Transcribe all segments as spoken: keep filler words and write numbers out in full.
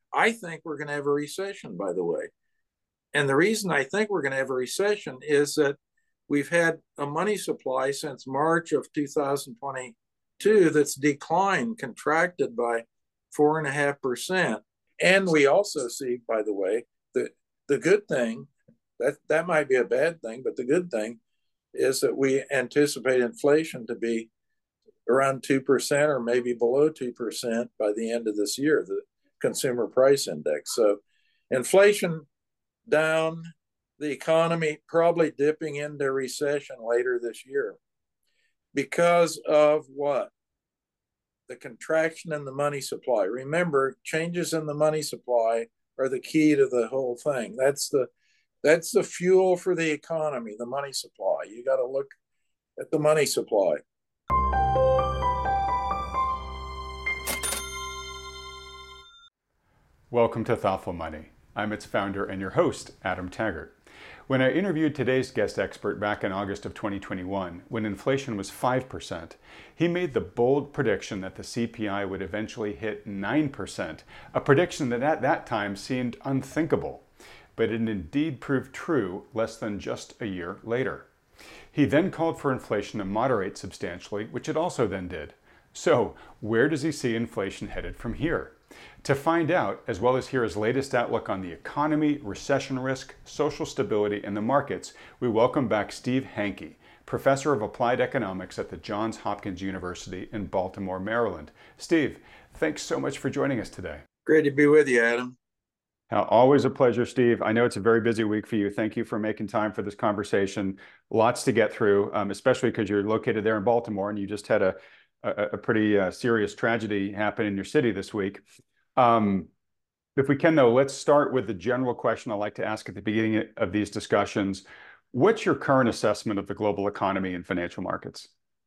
I think we're going to have a recession, by the way. And the reason I think we're going to have a recession is that we've had a money supply since March of two thousand twenty-two that's declined, contracted by four and a half percent. And we also see, by the way, that the good thing that that might be a bad thing, but the good thing is that we anticipate inflation to be around two percent or maybe below two percent by the end of this year, the consumer price index. So inflation down, the economy probably dipping into recession later this year because of what? The contraction in the money supply. Remember, changes in the money supply are the key to the whole thing. That's the that's the fuel for the economy, the money supply. You got to look at the money supply. Welcome to Thoughtful Money. I'm its founder and your host, Adam Taggart. When I interviewed today's guest expert back in August of twenty twenty-one, when inflation was five percent, he made the bold prediction that the C P I would eventually hit nine percent, a prediction that at that time seemed unthinkable. But it indeed proved true less than just a year later. He then called for inflation to moderate substantially, which it also then did. So, where does he see inflation headed from here? To find out, as well as hear his latest outlook on the economy, recession risk, social stability, and the markets, we welcome back Steve Hanke, Professor of Applied Economics at the Johns Hopkins University in Baltimore, Maryland. Steve, thanks so much for joining us today. Great to be with you, Adam. Uh, always a pleasure, Steve. I know it's a very busy week for you. Thank you for making time for this conversation. Lots to get through, um, especially because you're located there in Baltimore and you just had a, a, a pretty uh, serious tragedy happen in your city this week. Um, if we can, though, let's start with the general question I like to ask at the beginning of these discussions. What's your current assessment of the global economy and financial markets?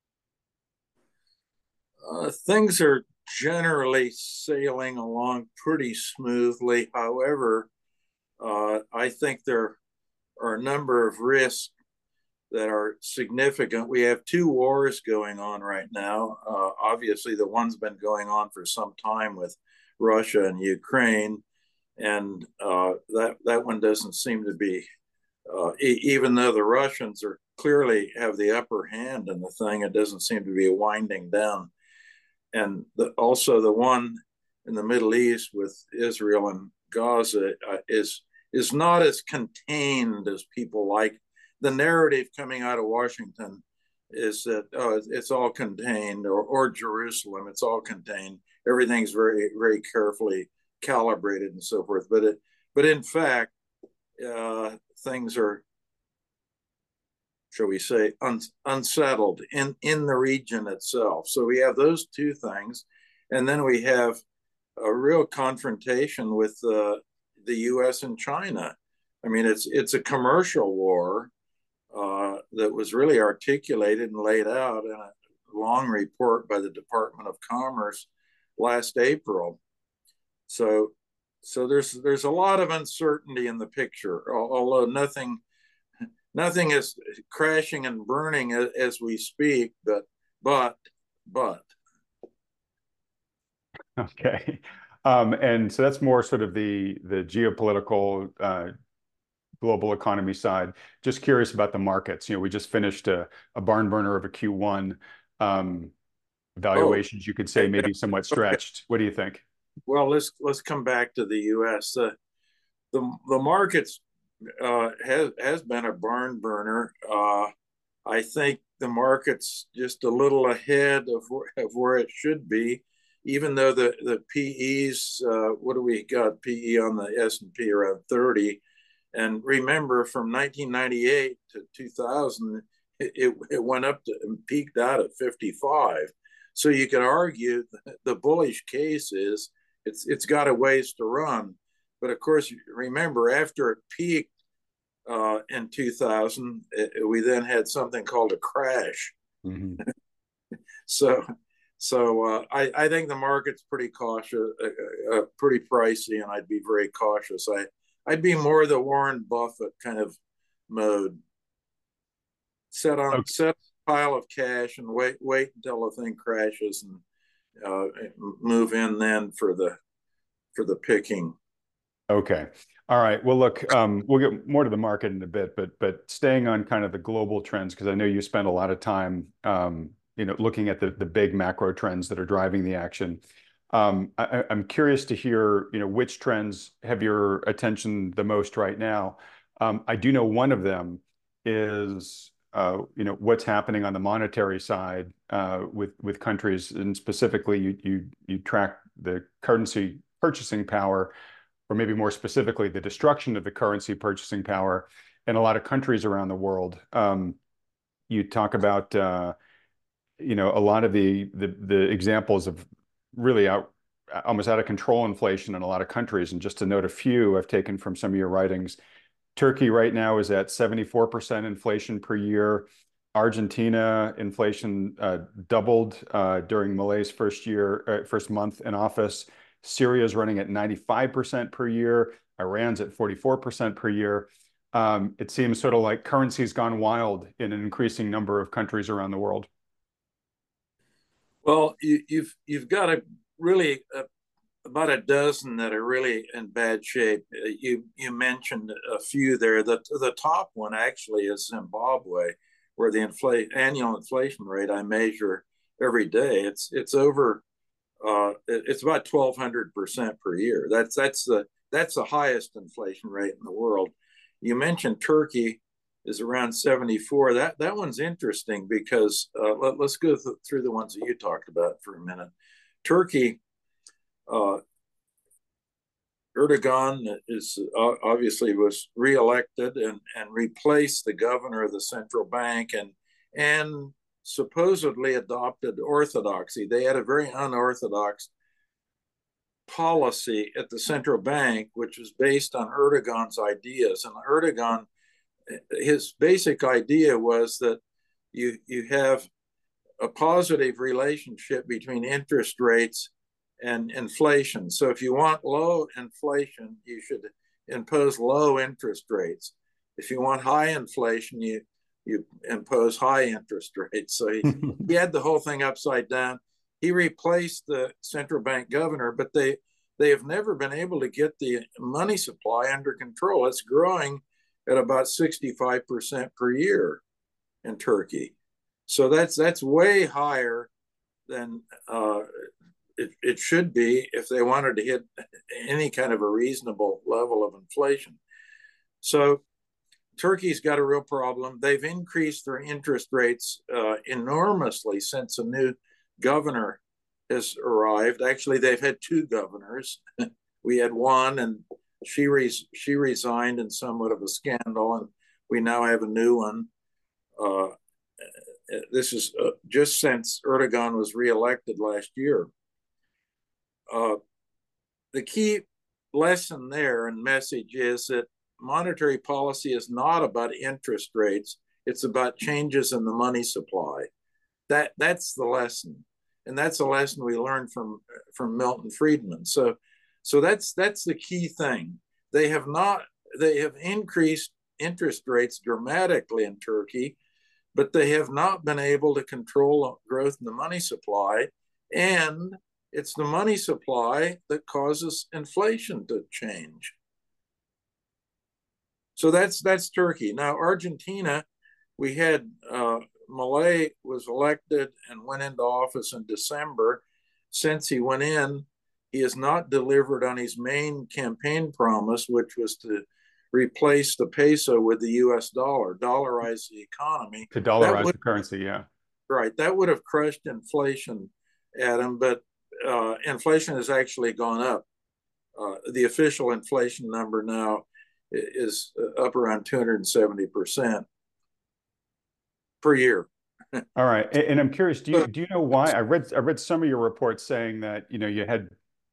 Uh, things are generally sailing along pretty smoothly. However, uh, I think there are a number of risks that are significant. We have two wars going on right now. Uh, obviously, the one's been going on for some time with Russia and Ukraine, and uh, that that one doesn't seem to be, uh, e- even though the Russians are clearly have the upper hand in the thing, it doesn't seem to be winding down. And the, also the one in the Middle East with Israel and Gaza uh, is is not as contained as people like. The narrative coming out of Washington is that oh, it's all contained, or, or Jerusalem, it's all contained. Everything's very, very carefully calibrated and so forth. But it, but in fact, uh, things are, shall we say, un, unsettled in in the region itself. So we have those two things, and then we have a real confrontation with uh, the U S and China. I mean, it's it's a commercial war uh, that was really articulated and laid out in a long report by the Department of Commerce last April. So, so there's there's a lot of uncertainty in the picture, although nothing nothing is crashing and burning as we speak. But but but. Okay, um, and so that's more sort of the the geopolitical. Uh, global economy side. Just curious about the markets. You know, we just finished a, a barn burner of a Q one. Um, Oh, valuations, you could say, maybe somewhat okay. stretched. What do you think? Well, let's let's come back to the U S. Uh, the the markets uh, has has been a barn burner. Uh, I think the market's just a little ahead of of where it should be, even though the the P Es. Uh, what do we got? P E on the S and P around thirty. And remember, from nineteen ninety-eight to two thousand, it, it went up to and peaked out at fifty-five. So you could argue the bullish case is it's it's got a ways to run. But of course, remember, after it peaked uh, in two thousand, it, we then had something called a crash. Mm-hmm. So, so uh, I, I think the market's pretty cautious, uh, uh, pretty pricey, and I'd be very cautious. I I'd be more the Warren Buffett kind of mode. Set on Okay. set a pile of cash and wait wait until the thing crashes and uh, move in then for the for the picking. Okay. All right. Well, look, um, we'll get more to the market in a bit, but but staying on kind of the global trends, because I know you spend a lot of time, um, you know, looking at the the big macro trends that are driving the action. Um, I, I'm curious to hear, you know, which trends have your attention the most right now. Um, I do know one of them is, uh, you know, what's happening on the monetary side uh, with with countries, and specifically, you you you track the currency purchasing power, or maybe more specifically, the destruction of the currency purchasing power in a lot of countries around the world. Um, you talk about, uh, you know, a lot of the, the the examples of really out, almost out of control inflation in a lot of countries. And just to note a few I've taken from some of your writings, Turkey right now is at seventy-four percent inflation per year. Argentina inflation uh, doubled uh, during Milei's first year, uh, first month in office. Syria is running at ninety-five percent per year. Iran's at forty-four percent per year. Um, it seems sort of like currency's gone wild in an increasing number of countries around the world. Well, you, you've you've got a really uh, about a dozen that are really in bad shape. Uh, You you mentioned a few there. The the top one actually is Zimbabwe, where the inflate annual inflation rate I measure every day. It's it's over. Uh, it's about twelve hundred percent per year. That's that's the that's the highest inflation rate in the world. You mentioned Turkey is around seventy-four. That that one's interesting because uh, let, us go th- through the ones that you talked about for a minute. Turkey, uh, Erdogan is uh, obviously was reelected and, and replaced the governor of the central bank and and supposedly adopted orthodoxy. They had a very unorthodox policy at the central bank, which was based on Erdogan's ideas. And Erdogan, his basic idea was that you you have a positive relationship between interest rates and inflation. So if you want low inflation, you should impose low interest rates. If you want high inflation, you you impose high interest rates. So he, he had the whole thing upside down. He replaced the central bank governor, but they they have never been able to get the money supply under control. It's growing at about sixty-five percent per year in Turkey. So that's that's way higher than uh, it, it should be if they wanted to hit any kind of a reasonable level of inflation. So Turkey's got a real problem. They've increased their interest rates uh, enormously since a new governor has arrived. Actually, they've had two governors. We had one, and she res- she resigned in somewhat of a scandal, and we now have a new one. Uh, this is uh, just since Erdogan was reelected last year. Uh, the key lesson there and message is that monetary policy is not about interest rates. It's about changes in the money supply. That that's the lesson, and that's a lesson we learned from from Milton Friedman. So, so that's that's the key thing. They have not they have increased interest rates dramatically in Turkey, but they have not been able to control growth in the money supply, and it's the money supply that causes inflation to change. So that's that's Turkey. Now Argentina, we had uh, Milei was elected and went into office in December. Since he went in, he has not delivered on his main campaign promise, which was to replace the peso with the U S dollar, dollarize the economy. To dollarize would, the currency, yeah. Right. That would have crushed inflation, Adam, but uh, inflation has actually gone up. Uh, the official inflation number now is up around two hundred seventy percent per year. All right. And, and I'm curious, do you do you know why? I read I read some of your reports saying that, you know, you had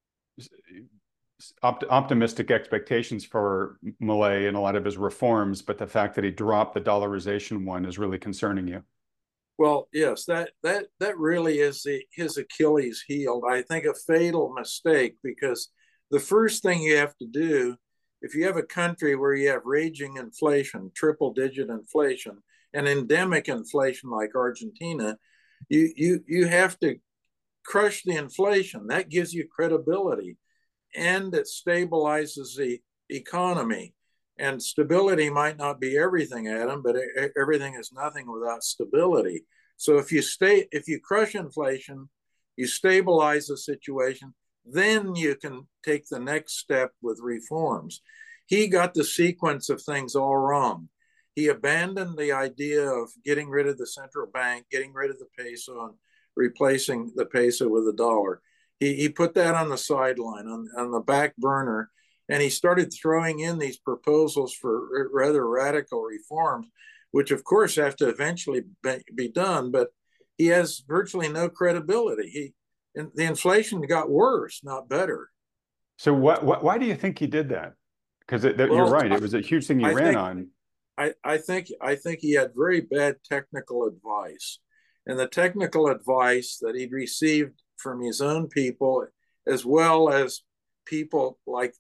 opt optimistic expectations for Milei and a lot of his reforms, but the fact that he dropped the dollarization one is really concerning you. Well, yes, that that that really is the, his Achilles heel. I think a fatal mistake, because the first thing you have to do, if you have a country where you have raging inflation, triple digit inflation, and endemic inflation like Argentina, you you you have to crush the inflation. That gives you credibility. and it stabilizes the economy. And stability might not be everything, Adam, but everything is nothing without stability. So if you stay, if you crush inflation, you stabilize the situation, then you can take the next step with reforms. He got the sequence of things all wrong. He abandoned the idea of getting rid of the central bank, getting rid of the peso, and replacing the peso with the dollar. He, he put that on the sideline, on, on the back burner, and he started throwing in these proposals for rather radical reforms, which of course have to eventually be done, but he has virtually no credibility. He, and the inflation got worse, not better. So what, what why do you think he did that? Because well, you're right, it was a huge thing he I ran think, on. I, I think I think he had very bad technical advice. And the technical advice that he'd received from his own people, as well as people like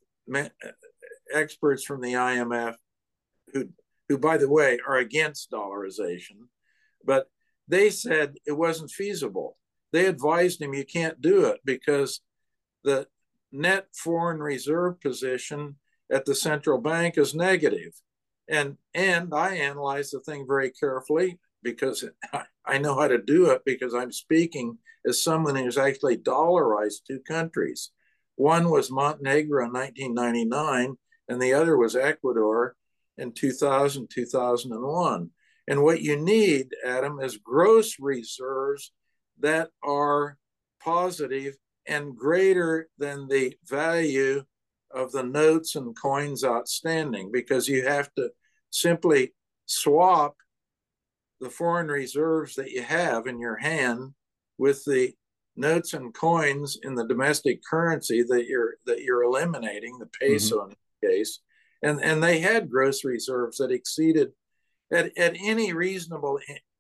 experts from the I M F, who, who, by the way, are against dollarization, but they said it wasn't feasible. They advised him you can't do it because the net foreign reserve position at the central bank is negative. And, and I analyzed the thing very carefully because I know how to do it because I'm speaking as someone who's actually dollarized two countries. One was Montenegro in nineteen ninety-nine, and the other was Ecuador in two thousand, two thousand one. And what you need, Adam, is gross reserves that are positive and greater than the value of the notes and coins outstanding, because you have to simply swap the foreign reserves that you have in your hand with the notes and coins in the domestic currency that you're that you're eliminating, the peso mm-hmm. in this case. And, and they had gross reserves that exceeded at, at any reasonable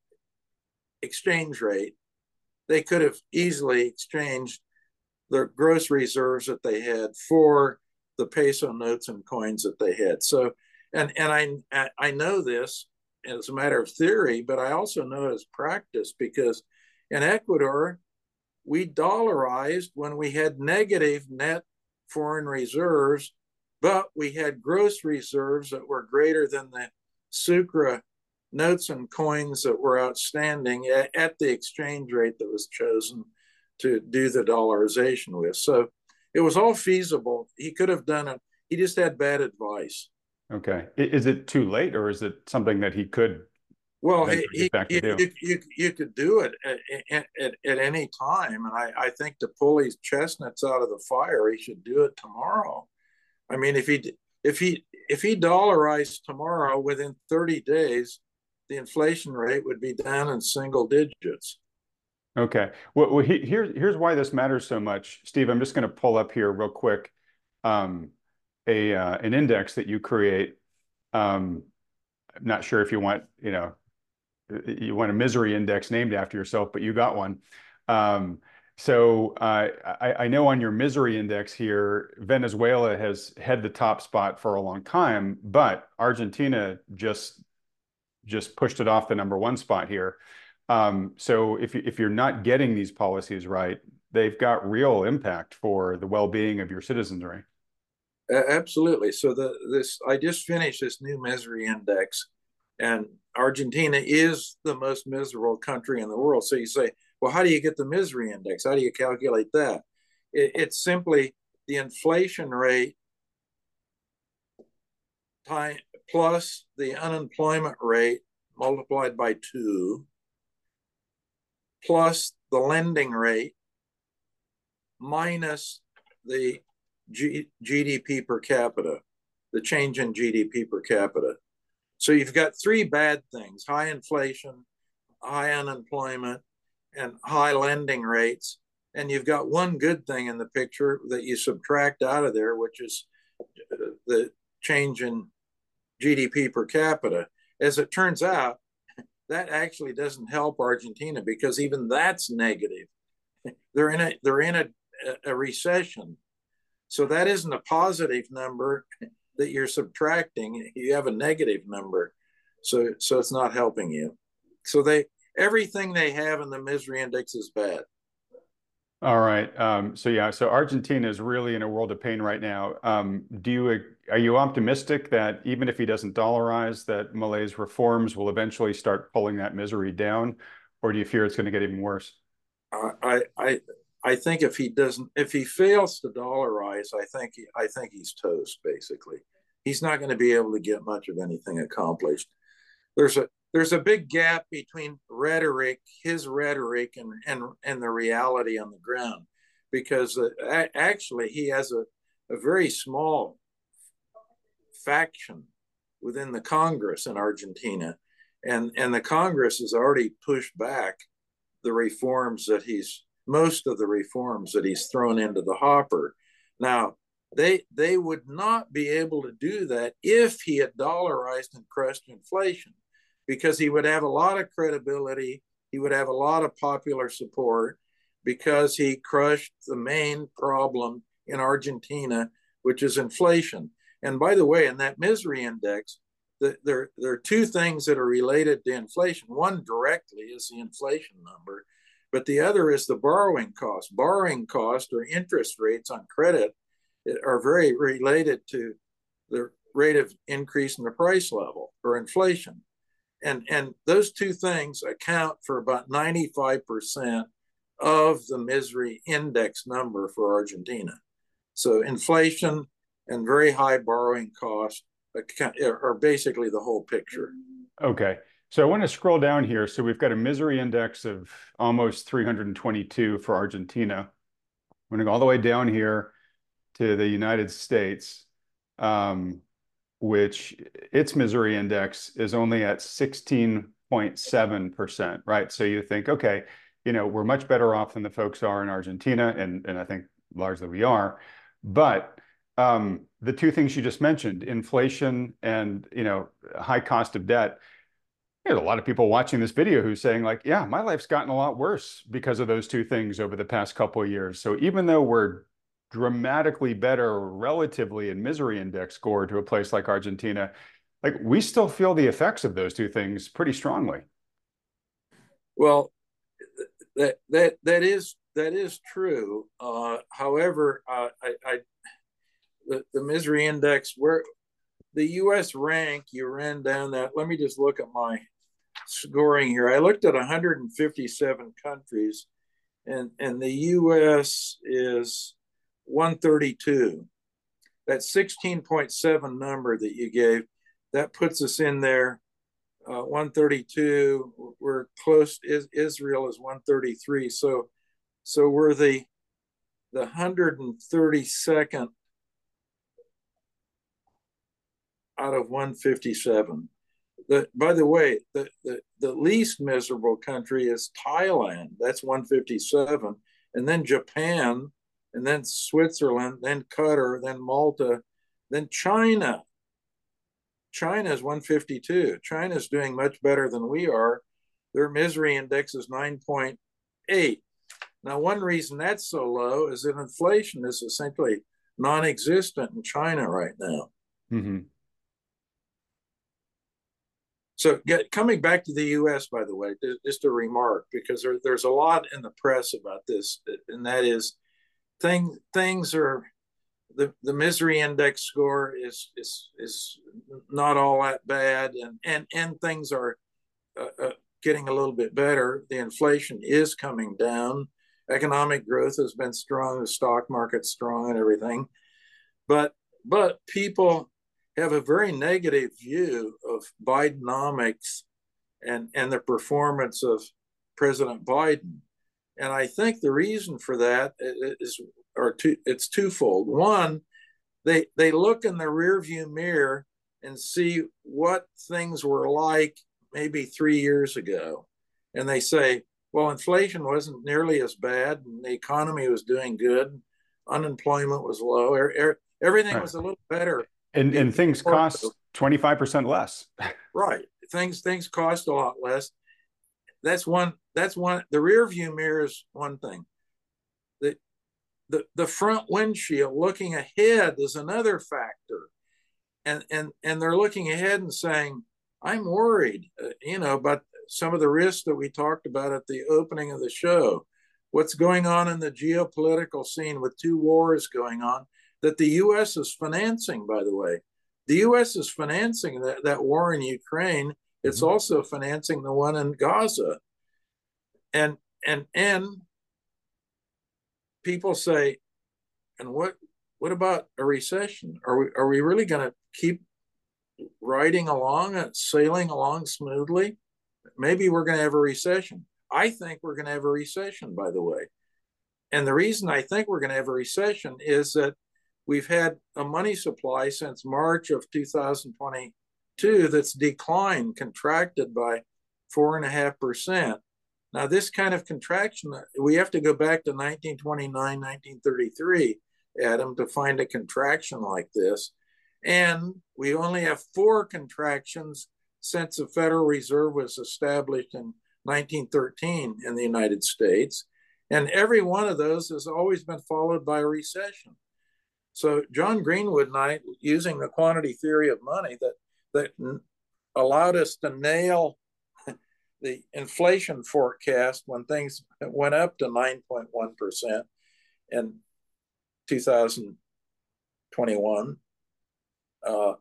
exchange rate. They could have easily exchanged the gross reserves that they had for the peso notes and coins that they had. So, and and I I know this as a matter of theory, but I also know it as practice, because in Ecuador, we dollarized when we had negative net foreign reserves, but we had gross reserves that were greater than the Sucre notes and coins that were outstanding at, at the exchange rate that was chosen to do the dollarization with. So it was all feasible. He could have done it. He just had bad advice. Okay. Is it too late, or is it something that he could well he, get back to do? You, you, you could do it at, at, at any time. And I, I think to pull these chestnuts out of the fire, he should do it tomorrow. I mean, if he if he if he dollarized tomorrow, within thirty days, the inflation rate would be down in single digits. Okay. Well, well he, here, here's why this matters so much, Steve. I'm just going to pull up here real quick um, a uh, an index that you create. Um, I'm not sure if you want, you know, you want a misery index named after yourself, but you got one. Um, so uh, I, I know on your misery index here, Venezuela has had the top spot for a long time, but Argentina just just pushed it off the number one spot here. Um, so if, if you're not getting these policies right, they've got real impact for the well-being of your citizenry. Absolutely. So the this I just finished this new misery index, and Argentina is the most miserable country in the world. So you say, well, how do you get the misery index? How do you calculate that? It, it's simply the inflation rate time, plus the unemployment rate multiplied by two, plus the lending rate, minus the G GDP per capita, the change in G D P per capita. So you've got three bad things: high inflation, high unemployment, and high lending rates. And you've got one good thing in the picture that you subtract out of there, which is the change in G D P per capita. As it turns out, that actually doesn't help Argentina, because even that's negative. They're in a they're in a, a recession. So that isn't a positive number that you're subtracting. You have a negative number. So so it's not helping you. So they everything they have in the misery index is bad. All right. Um, so yeah, so Argentina is really in a world of pain right now. Um, do you are you optimistic that even if he doesn't dollarize, that Milei's reforms will eventually start pulling that misery down, or do you fear it's going to get even worse? I I I think if he doesn't, if he fails to dollarize, I think he, I think he's toast. Basically, he's not going to be able to get much of anything accomplished. There's a there's a big gap between rhetoric, his rhetoric, and and and the reality on the ground, because uh, actually he has a a very small faction within the Congress in Argentina, and and the Congress has already pushed back the reforms that he's most of the reforms that he's thrown into the hopper. Now, they they would not be able to do that if he had dollarized and crushed inflation, because he would have a lot of credibility, he would have a lot of popular support, because he crushed the main problem in Argentina, which is inflation. And by the way, in that misery index, the, there, there are two things that are related to inflation. One directly is the inflation number, but the other is the borrowing cost. Borrowing cost or interest rates on credit are very related to the rate of increase in the price level or inflation. And, and those two things account for about ninety-five percent of the misery index number for Argentina. So inflation and very high borrowing costs are basically the whole picture. Okay. So I want to scroll down here. So we've got a misery index of almost three hundred twenty-two for Argentina. I'm going to go all the way down here to the United States, um, which its misery index is only at sixteen point seven percent, right? So you think, okay, you know, we're much better off than the folks are in Argentina, and, and I think largely we are. But um, the two things you just mentioned, inflation and, you know, high cost of debt, there's a lot of people watching this video who's saying like, yeah, my life's gotten a lot worse because of those two things over the past couple of years. So even though we're dramatically better relatively in misery index score to a place like Argentina, like we still feel the effects of those two things pretty strongly. Well, that that that is that is true. Uh, however, uh, I, I the, the misery index, where the U S rank, you ran down that. Let me just look at my scoring here. I looked at one hundred fifty-seven countries, and and the U S is one thirty-two. That sixteen point seven number that you gave, that puts us in there. Uh, one thirty-two. We're close. Is Israel is one thirty-three. So, so we're the the one hundred thirty-second out of one fifty-seven. The, by the way, the, the, the least miserable country is Thailand. That's one fifty-seven. And then Japan, and then Switzerland, then Qatar, then Malta, then China. China is one fifty-two. China is doing much better than we are. Their misery index is nine point eight. Now, one reason that's so low is that inflation is essentially non-existent in China right now. Mm-hmm. So get, coming back to the U S, by the way, just a remark, because there, there's a lot in the press about this, and that is thing, things are, the, the misery index score is, is, is not all that bad, and, and, and things are uh, uh, getting a little bit better. The inflation is coming down. Economic growth has been strong, the stock market's strong and everything. But, but people have a very negative view of Bidenomics and, and the performance of President Biden. And I think the reason for that is, or two, it's twofold. One, they they look in the rearview mirror and see what things were like maybe three years ago, and they say, well, inflation wasn't nearly as bad, and the economy was doing good, unemployment was low, everything Right. was a little better. And and things cost twenty-five percent less. Right. Things things cost a lot less. That's one. That's one. The rear view mirror is one thing. The the the front windshield looking ahead is another factor. And and and they're looking ahead and saying, I'm worried, uh, you know, about some of the risks that we talked about at the opening of the show. what's going on in the geopolitical scene with two wars going on that the U S is financing, by the way. The U S is financing that, that war in Ukraine. It's Mm-hmm. also financing the one in Gaza. And and and people say, and what what about a recession? Are we are we really going to keep riding along and sailing along smoothly? Maybe we're going to have a recession. I think we're going to have a recession, by the way. And the reason I think we're going to have a recession is that we've had a money supply since March of two thousand twenty-two that's declined, contracted by four and a half percent. Now, this kind of contraction, we have to go back to nineteen twenty-nine, nineteen thirty-three, Adam, to find a contraction like this. And we only have four contractions since the Federal Reserve was established in nineteen thirteen in the United States. And every one of those has always been followed by a recession. So John Greenwood and I, using the quantity theory of money, that, that allowed us to nail the inflation forecast when things went up to nine point one percent in two thousand twenty-one. Uh,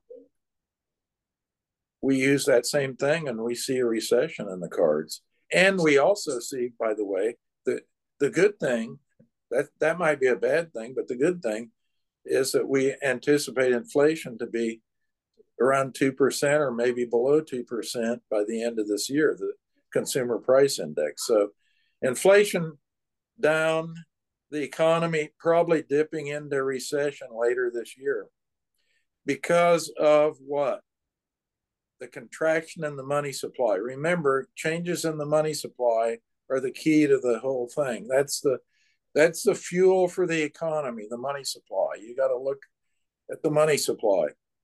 we use that same thing and we see a recession in the cards. And we also see, by the way, the, the good thing, that, that might be a bad thing, but the good thing is that we anticipate inflation to be around two percent or maybe below two percent by the end of this year, the consumer price index. So inflation down, the economy probably dipping into recession later this year. Because of what? The contraction in the money supply. Remember, changes in the money supply are the key to the whole thing. That's the that's the fuel for the economy, the money supply. You got to look at the money supply.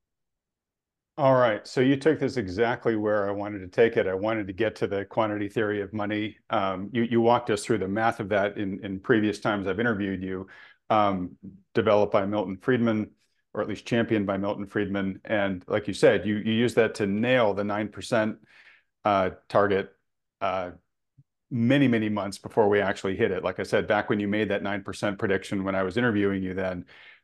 All right. So you took this exactly where I wanted to take it. I wanted to get to the quantity theory of money. Um, you, you walked us through the math of that in, in previous times I've interviewed you, um, developed by Milton Friedman, or at least championed by Milton Friedman. And like you said, you, you use that to nail the nine percent uh, target uh, many, many months before we actually hit it. Like I said, back when you made that nine percent prediction when I was interviewing you then,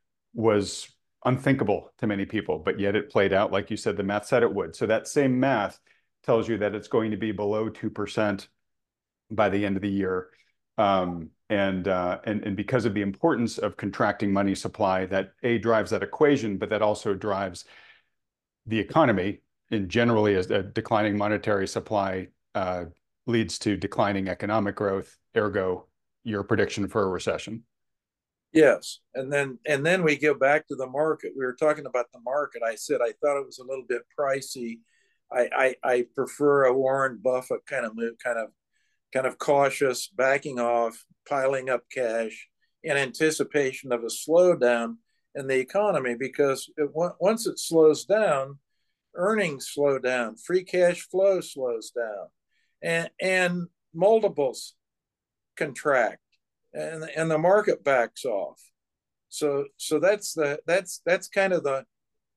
was unthinkable to many people, but yet it played out like you said, the math said it would. So that same math tells you that it's going to be below two percent by the end of the year. Um, and, uh, and, and because of the importance of contracting money supply, that A, drives that equation, but that also drives the economy. And generally, as a declining monetary supply uh, leads to declining economic growth, ergo, your prediction for a recession. Yes, and then and then we go back to the market. We were talking about the market. I said I thought it was a little bit pricey. I I, I prefer a Warren Buffett kind of move, kind of kind of cautious, backing off, piling up cash in anticipation of a slowdown in the economy. Because it, once it slows down, earnings slow down, free cash flow slows down, and and multiples contract. And, and the market backs off. So so that's the that's that's kind of the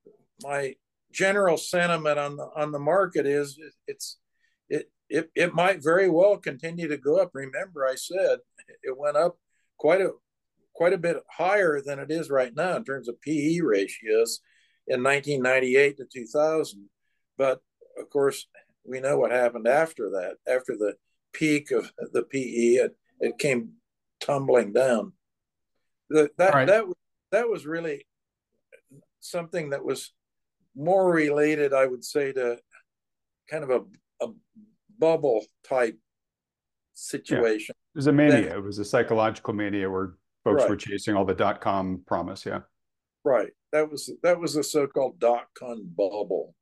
my general sentiment on the on the market is it's it it it might very well continue to go up. Remember, I said it went up quite a quite a bit higher than it is right now in terms of P E ratios in nineteen ninety-eight to two thousand. But of course, we know what happened after that. After the peak of the P E, it, it came tumbling down. That that right. that that was really something that was more related, I would say, to kind of a, a bubble type situation. Yeah. It was a mania. Than, It was a psychological mania where folks right, were chasing all the dot-com promise. Yeah. right. That was that was the so-called dot-com bubble.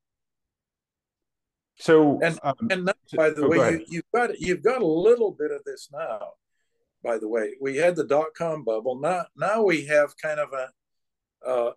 So, And um, and now, by the oh, way, go you ahead. you've got you've got a little bit of this now. By the way, we had the dot-com bubble. Now now we have kind of a uh,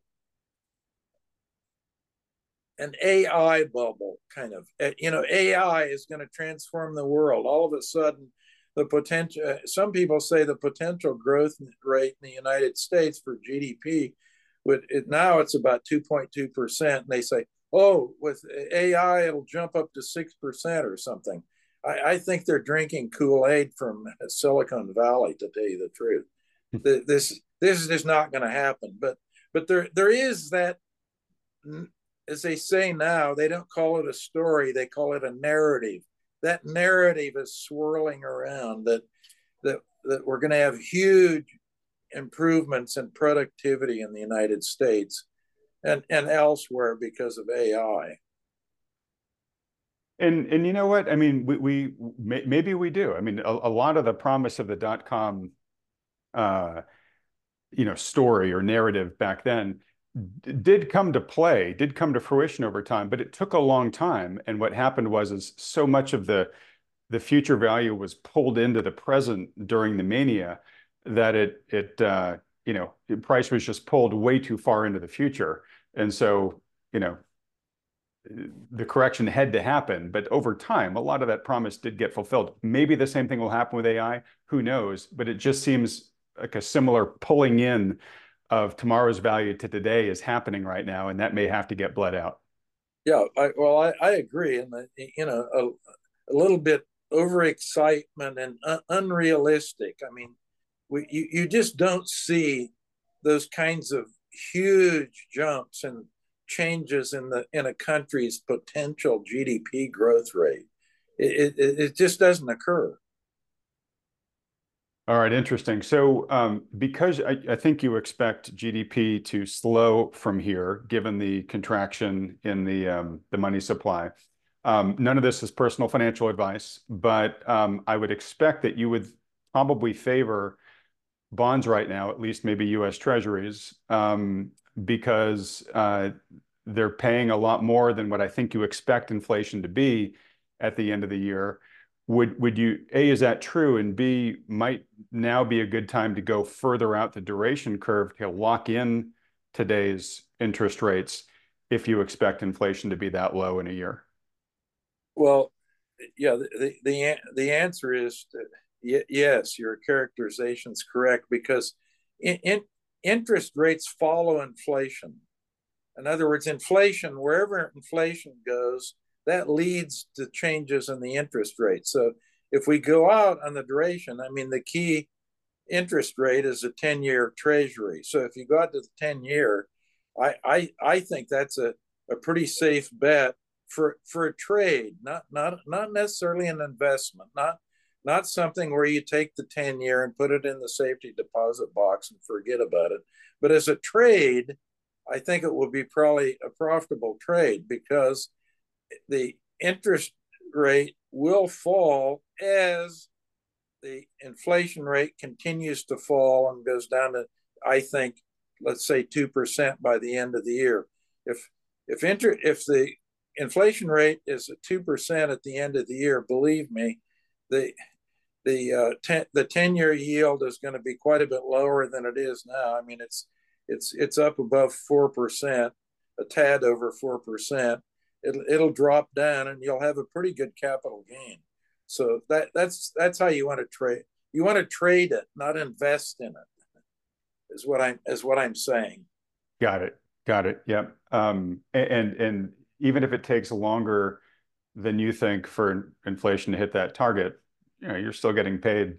an A I bubble, kind of. You know, A I is going to transform the world. All of a sudden, the potential. Some people say the potential growth rate in the United States for G D P would it, now it's about two point two percent, and they say, oh, with A I it'll jump up to six percent or something. I, I think they're drinking Kool-Aid from Silicon Valley, to tell you the truth. This this is just not going to happen. But but there there is that, as they say now, they don't call it a story, they call it a narrative. That narrative is swirling around that that that we're going to have huge improvements in productivity in the United States and, and elsewhere because of A I. And and you know what? I mean, we, we maybe we do. I mean, a, a lot of the promise of the dot com, uh, you know, story or narrative back then did come to play, did come to fruition over time, but it took a long time. And what happened was, is so much of the the future value was pulled into the present during the mania that it it uh, you know, the price was just pulled way too far into the future, and so you know the correction had to happen. But over time, a lot of that promise did get fulfilled. Maybe the same thing will happen with A I. Who knows? But it just seems like a similar pulling in of tomorrow's value to today is happening right now, and that may have to get bled out. Yeah, I, well, I, I agree, and you know, a, a little bit overexcitement and un- unrealistic. I mean, we you, you just don't see those kinds of huge jumps and changes in the in a country's potential G D P growth rate. It it, it just doesn't occur. All right, interesting. So, um, because I, I think you expect G D P to slow from here, given the contraction in the um, the money supply. Um, none of this is personal financial advice, but um, I would expect that you would probably favor bonds right now, at least maybe U S Treasuries, um, because uh, they're paying a lot more than what I think you expect inflation to be at the end of the year. Would would you, A, is that true? And B, might now be a good time to go further out the duration curve to lock in today's interest rates if you expect inflation to be that low in a year? Well, yeah, the the the answer is that, yes, your characterization is correct, because in, in, interest rates follow inflation. In other words, inflation, wherever inflation goes, that leads to changes in the interest rate. So if we go out on the duration, I mean, the key interest rate is a ten-year treasury. So if you go out to the ten-year, I, I, I think that's a, a pretty safe bet for for a trade, not not not necessarily an investment, not not something where you take the ten-year and put it in the safety deposit box and forget about it. But as a trade, I think it will be probably a profitable trade, because the interest rate will fall as the inflation rate continues to fall and goes down to, I think, let's say two percent by the end of the year. If if inter, if the inflation rate is at two percent at the end of the year, believe me, the the uh, ten, the ten year yield is going to be quite a bit lower than it is now. I mean, it's it's it's up above four percent, a tad over four percent. It'll it'll drop down, and you'll have a pretty good capital gain. So that that's that's how you want to trade. You want to trade it, not invest in it. Is what I'm is what I'm saying. Got it. Got it. Yep. Um, and and even if it takes longer than you think for inflation to hit that target, you know, you're still getting paid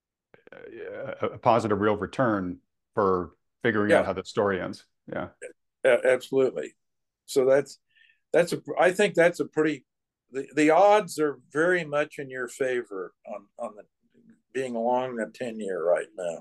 a, a positive real return for figuring out Yeah, how the story ends. Yeah. absolutely. So that's that's a. I think that's a pretty. The, the odds are very much in your favor on on the being along the ten year right now.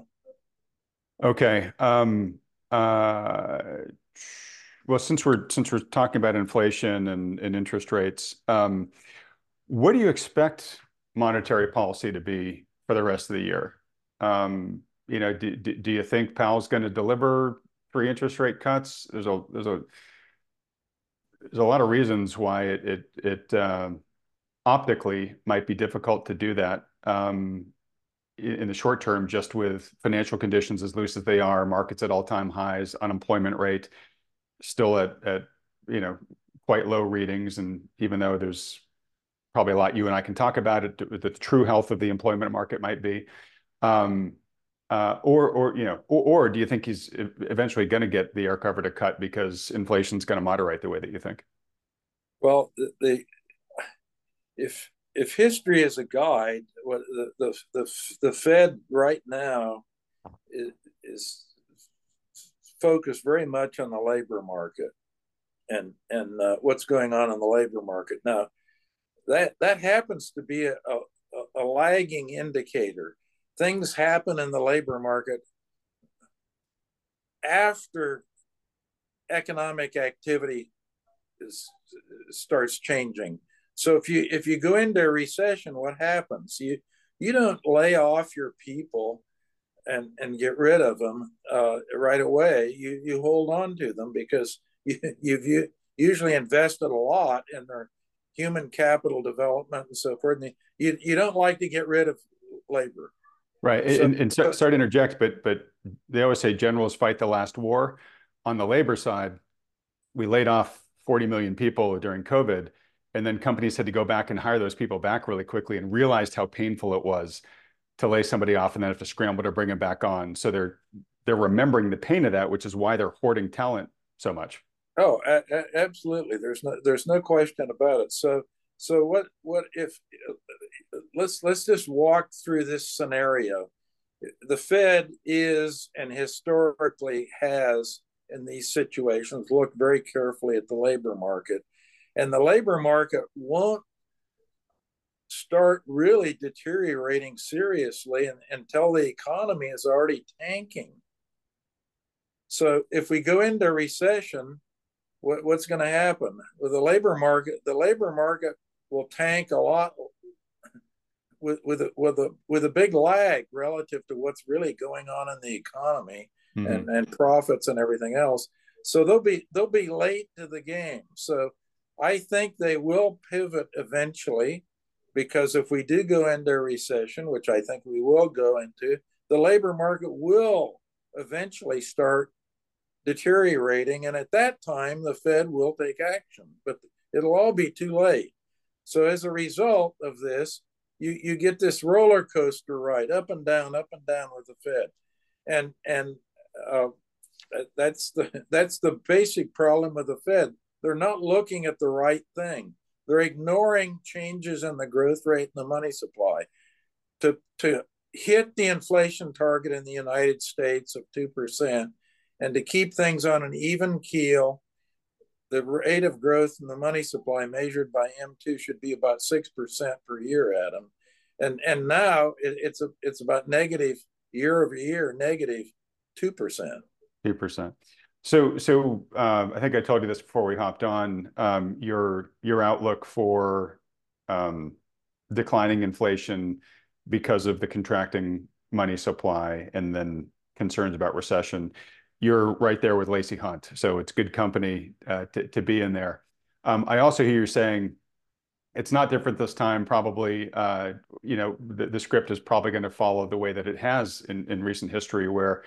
Okay. Um, uh, well, since we're since we're talking about inflation and, and interest rates, um, what do you expect monetary policy to be for the rest of the year? Um, you know, do, do, do you think Powell's going to deliver three interest rate cuts? There's a there's a there's a lot of reasons why it it it um, optically might be difficult to do that um, in the short term, just with financial conditions as loose as they are, markets at all-time highs, unemployment rate still at at you know quite low readings, and even though there's probably a lot you and I can talk about it, the true health of the employment market might be. Um, uh, or, or you know, or, or do you think he's eventually going to get the air cover to cut because inflation's going to moderate the way that you think? Well, the, the if if history is a guide, what the the the, the Fed right now is, is focused very much on the labor market and and uh, what's going on in the labor market now. That that happens to be a, a, a lagging indicator. Things happen in the labor market after economic activity is, starts changing. So if you if you go into a recession, what happens? You you don't lay off your people and and get rid of them uh, right away. You you hold on to them because you, you've usually invested a lot in their human capital development and so forth. And you you don't like to get rid of labor. Right. So, And, and so, sorry to interject, but but they always say generals fight the last war. On the labor side, we laid off forty million people during COVID, and then companies had to go back and hire those people back really quickly and realized how painful it was to lay somebody off and then have to scramble to bring them back on. So they're they're remembering the pain of that, which is why they're hoarding talent so much. Oh, a- a- absolutely. There's no there's no question about it. So so what what if let's let's just walk through this scenario. The Fed is and historically has in these situations looked very carefully at the labor market, and the labor market won't start really deteriorating seriously and, until the economy is already tanking. So if we go into recession, what, what's going to happen with the labor market? The labor market will tank a lot with with a, with a with a big lag relative to what's really going on in the economy mm-hmm. and, and profits and everything else. So they'll be they'll be late to the game. So I think they will pivot eventually, because if we do go into a recession, which I think we will go into, the labor market will eventually start deteriorating. And at that time, the Fed will take action, but it'll all be too late. So as a result of this, you, you get this roller coaster ride up and down, up and down with the Fed. And, and uh, that's the, that's the basic problem with the Fed. They're not looking at the right thing. They're ignoring changes in the growth rate and the money supply. To, to hit the inflation target in the United States of two percent and to keep things on an even keel, the rate of growth in the money supply measured by M two should be about six percent per year, Adam. And, and now it, it's, a, it's about negative year over year, negative two percent. two percent. So, so um, I think I told you this before we hopped on. Um, your your outlook for um, declining inflation because of the contracting money supply, and then concerns about recession. You're right there with Lacey Hunt, so it's good company uh, to to be in there. Um, I also hear you saying it's not different this time. Probably, uh, you know, the, the script is probably going to follow the way that it has in in recent history, where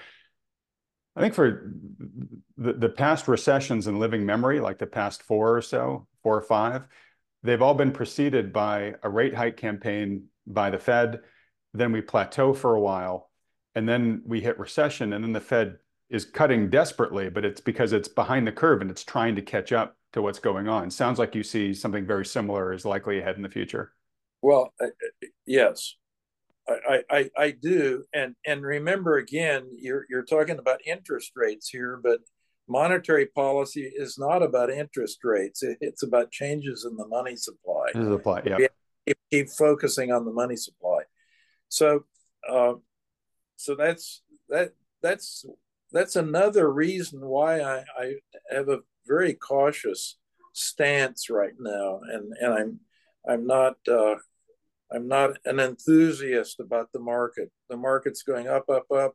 I think for the, the past recessions in living memory, like the past four or so, four or five, they've all been preceded by a rate hike campaign by the Fed. Then we plateau for a while, and then we hit recession, and then the Fed is cutting desperately, but it's because it's behind the curve and it's trying to catch up to what's going on. Sounds like you see something very similar is likely ahead in the future. Well, uh, yes. I, I, I do, and and remember again, you're you're talking about interest rates here, but monetary policy is not about interest rates. It, it's about changes in the money supply. The supply, yeah. Keep, keep focusing on the money supply. So, uh, so that's that that's that's another reason why I, I have a very cautious stance right now, and and I'm I'm not. Uh, I'm not an enthusiast about the market. The market's going up, up, up,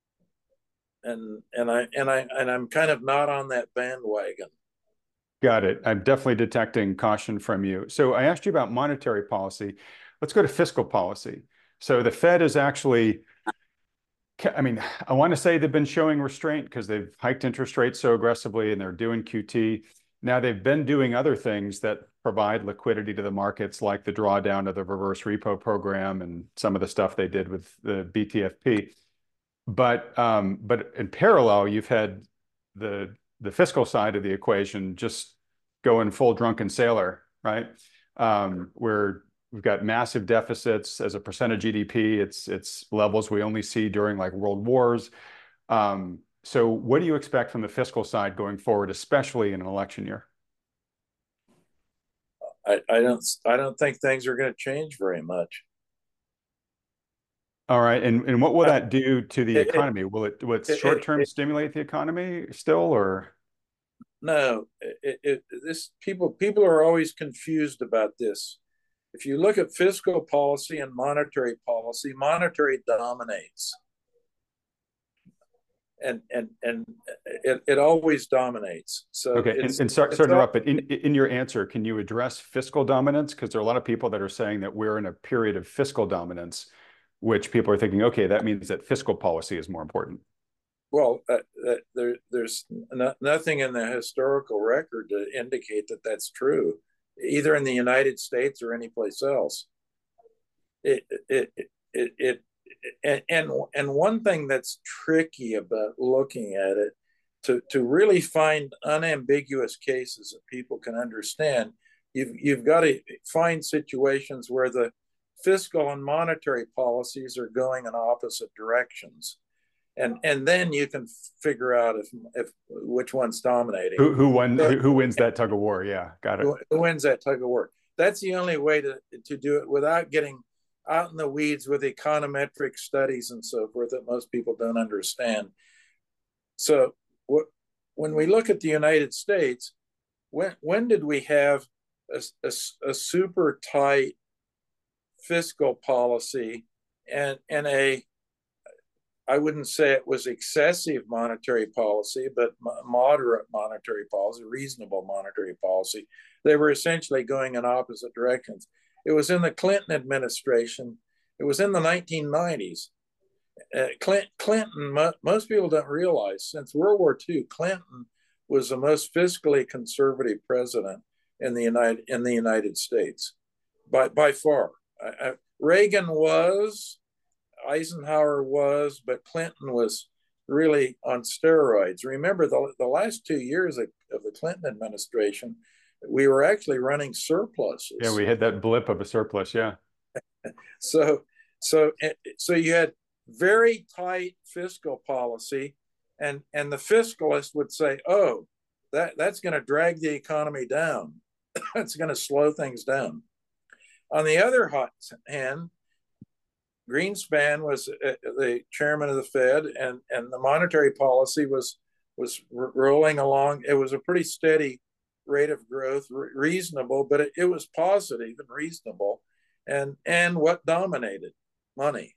and and I and I and I'm kind of not on that bandwagon. Got it. I'm definitely detecting caution from you. So I asked you about monetary policy. Let's go to fiscal policy. So the Fed is actually, I mean, I want to say they've been showing restraint because they've hiked interest rates so aggressively and they're doing Q T. Now they've been doing other things that provide liquidity to the markets, like the drawdown of the reverse repo program and some of the stuff they did with the B T F P. But um, but in parallel, you've had the the fiscal side of the equation just going full drunken sailor, right? Um, where we've got massive deficits as a percent of G D P. It's it's levels we only see during like world wars. Um, so what do you expect from the fiscal side going forward, especially in an election year? I, I don't I don't think things are going to change very much. All right, and and what will Uh, that do to the it, economy? Will it will it it, short it, term it, stimulate the economy still, or? no, it, it, this people people are always confused about this. If you look at fiscal policy and monetary policy, monetary dominates, and and and it, it always dominates. So Okay, and, it's and sorry, sorry it's to all interrupt, but in, in your answer, can you address fiscal dominance? Because there are a lot of people that are saying that we're in a period of fiscal dominance, which people are thinking, okay, that means that fiscal policy is more important. well, uh, uh, there there's no, nothing in the historical record to indicate that that's true, either in the United States or anyplace else. It it it it, it and, and and one thing that's tricky about looking at it, to to really find unambiguous cases that people can understand, you've you've got to find situations where the fiscal and monetary policies are going in opposite directions, and and then you can figure out if if which one's dominating. Who who won? So, Who, who wins that tug of war? Yeah, got it. who, who wins that tug of war? That's the only way to to do it without getting out in the weeds with econometric studies and so forth that most people don't understand. So what, when we look at the United States, when when did we have a, a, a super tight fiscal policy and and a, I wouldn't say it was excessive monetary policy, but moderate monetary policy, reasonable monetary policy? They were essentially going in opposite directions. It was in the Clinton administration. It was in the nineteen nineties. Uh, Clint, Clinton, mo- most people don't realize, since World War Two, Clinton was the most fiscally conservative president in the United in the United States, by by far. I, I, Reagan was, Eisenhower was, but Clinton was really on steroids. Remember, the, the last two years of, of the Clinton administration, we were actually running Yeah, surpluses. we had that blip of a surplus. Yeah. So, so, so you had very tight fiscal policy, and and the fiscalist would say, "Oh, that that's going to drag the economy down. That's going to slow things down." On the other hand, Greenspan was the chairman of the Fed, and and the monetary policy was was rolling along. It was a pretty steady rate of growth, reasonable, but it, it was positive and reasonable. And and what dominated? Money.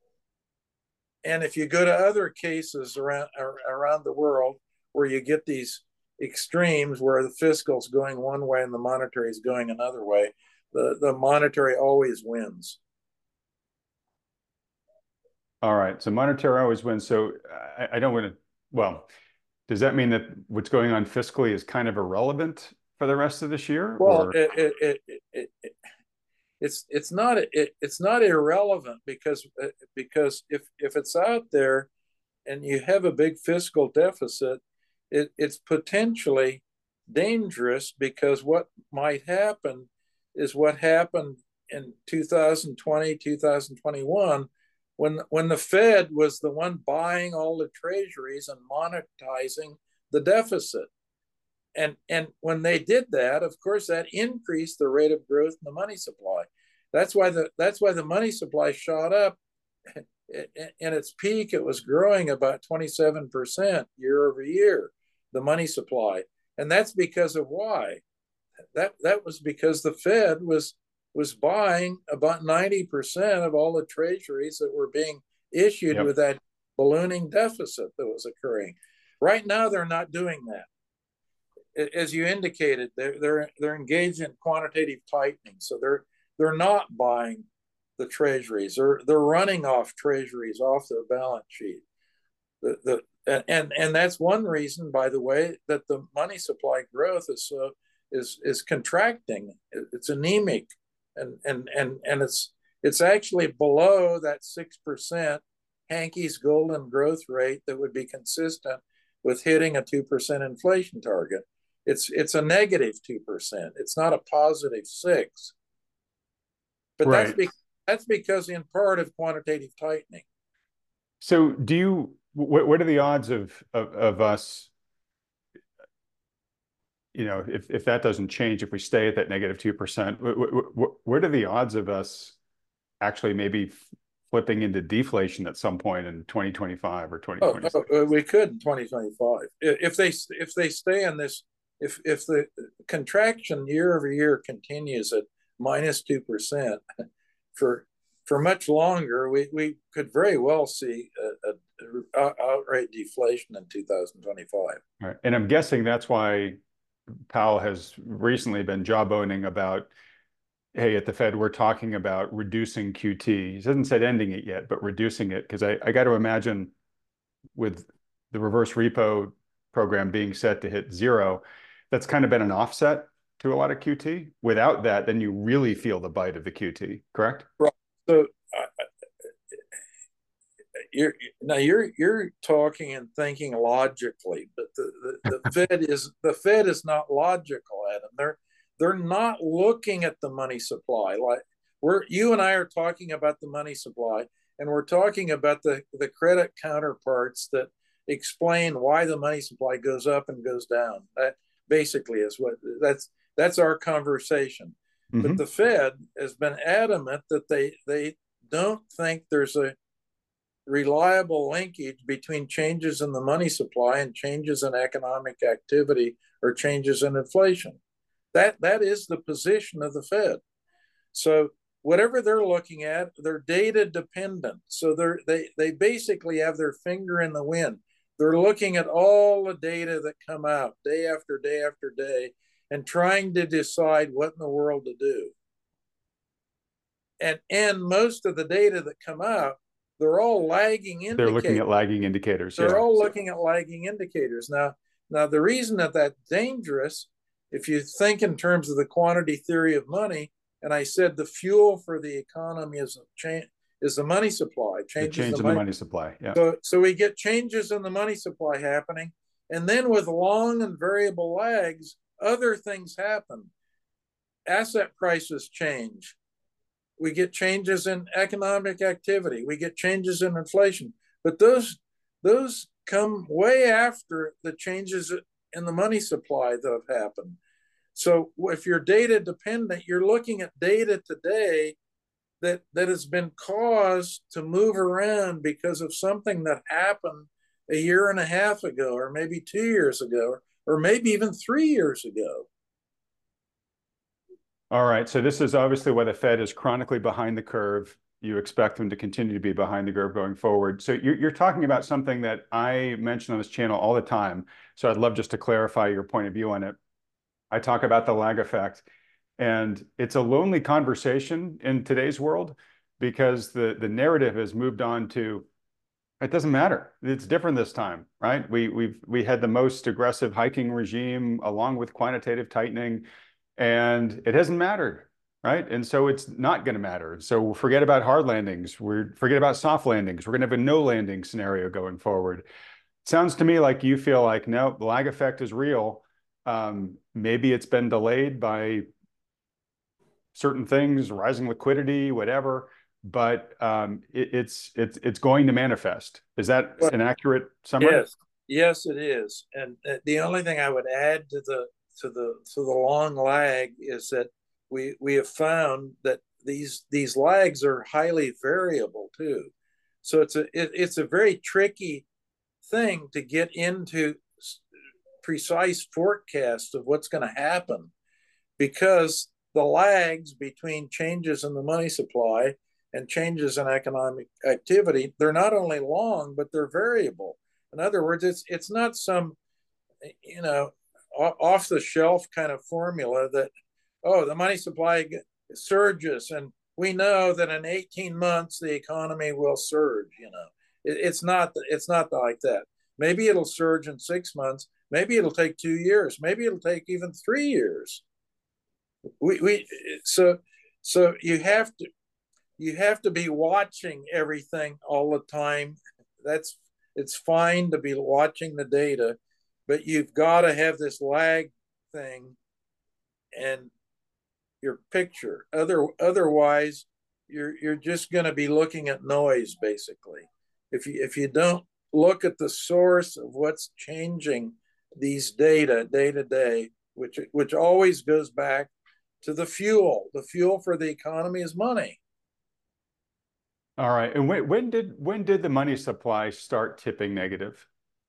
And if you go to other cases around around the world where you get these extremes where the fiscal is going one way and the monetary is going another way, the, the monetary always wins. All right. So monetary always wins. So I, I don't want to, well, does that mean that what's going on fiscally is kind of irrelevant for the rest of this year? Well, Or it, it, it, it, it it's it's not it, it's not irrelevant because because if if it's out there and you have a big fiscal deficit, it, it's potentially dangerous, because what might happen is what happened in two thousand twenty, two thousand twenty-one, when when the Fed was the one buying all the treasuries and monetizing the deficit. And, and when they did that, of course, that increased the rate of growth in the money supply. That's why the that's why the money supply shot up. In its peak, it was growing about twenty-seven percent year over year, the money supply. And that's because of why? That that was because the Fed was was buying about ninety percent of all the treasuries that were being issued yep. with that ballooning deficit that was occurring. Right now, they're not doing that. As you indicated, they're they're they're engaged in quantitative tightening, so they're they're not buying the treasuries. They're they're running off treasuries off their balance sheet. The the and and that's one reason, by the way, that the money supply growth is uh, is is contracting. It's anemic, and and and and it's it's actually below that six percent Hankey's golden growth rate that would be consistent with hitting a two percent inflation target. It's it's a negative two percent. It's not a positive six. But that's Right. be, that's because in part of quantitative tightening. So do you, what, what are the odds of, of, of us, you know, if, if that doesn't change, if we stay at that negative two percent, what, what are the odds of us actually maybe flipping into deflation at some point in twenty twenty-five or Oh, twenty twenty-six? oh, we could in twenty twenty-five if they if they stay on this. If if the contraction year over year continues at minus two percent for for much longer, we, we could very well see a, a, a outright deflation in two thousand twenty-five. Right. And I'm guessing that's why Powell has recently been jawboning about, hey, at the Fed, we're talking about reducing Q T. He hasn't said ending it yet, but reducing it, because I, I got to imagine with the reverse repo program being set to hit zero, that's kind of been an offset to a lot of Q T. Without that, then you really feel the bite of the Q T, correct? Right. So uh, you're now you're you're talking and thinking logically, but the, the, the Fed is the Fed is not logical, Adam. They're they're not looking at the money supply. Like we're you and I are talking about the money supply, and we're talking about the, the credit counterparts that explain why the money supply goes up and goes down. That basically is what that's that's our conversation. Mm-hmm. But the Fed has been adamant that they they don't think there's a reliable linkage between changes in the money supply and changes in economic activity or changes in inflation. That that is the position of the Fed. So whatever they're looking at, they're data dependent. So they're they they basically have their finger in the wind. They're looking at all the data that come out day after day after day and trying to decide what in the world to do. And and most of the data that come out, they're all lagging indicators. They're looking at lagging indicators. They're yeah. all looking at lagging indicators. Now, now the reason that that's dangerous, if you think in terms of the quantity theory of money, and I said the fuel for the economy is change is the money supply. Changes the change the money. in the money supply. Yeah. So so we get changes in the money supply happening, and then with long and variable lags, other things happen. Asset prices change. We get changes in economic activity. We get changes in inflation. But those those come way after the changes in the money supply that have happened. So if you're data dependent, you're looking at data today that, that has been caused to move around because of something that happened a year and a half ago, or maybe two years ago, or maybe even three years ago. All right. So this is obviously why the Fed is chronically behind the curve. You expect them to continue to be behind the curve going forward. So you're, you're talking about something that I mention on this channel all the time. So I'd love just to clarify your point of view on it. I talk about the lag effect, and it's a lonely conversation in today's world because the, the narrative has moved on to, it doesn't matter. It's different this time, right? We, we've, we had the most aggressive hiking regime along with quantitative tightening, and it hasn't mattered, right? And so it's not going to matter. So forget about hard landings. We're forget about soft landings. We're going to have a no landing scenario going forward. Sounds to me like you feel like, no, the lag effect is real. Um, maybe it's been delayed by certain things, rising liquidity, whatever, but um, it, it's it's it's going to manifest. Is that well, an accurate summary? Yes, yes, it is. And the only thing I would add to the to the to the long lag is that we we have found that these these lags are highly variable too. So it's a it, it's a very tricky thing to get into precise forecast of what's going to happen, because the lags between changes in the money supply and changes in economic activity, they're not only long, but they're variable. In other words, it's it's not some, you know, off the shelf kind of formula that, oh, the money supply surges and we know that in eighteen months the economy will surge. You know, it, it's not it's not like that. Maybe it'll surge in six months. Maybe it'll take two years. Maybe it'll take even three years. We we so so you have to you have to be watching everything all the time. That's it's fine to be watching the data, but you've got to have this lag thing and your picture. Other otherwise, you're you're just going to be looking at noise basically. If you if you don't look at the source of what's changing these data day to day, which which always goes back to the fuel. The fuel for the economy is money. All right. And when, when did when did the money supply start tipping negative?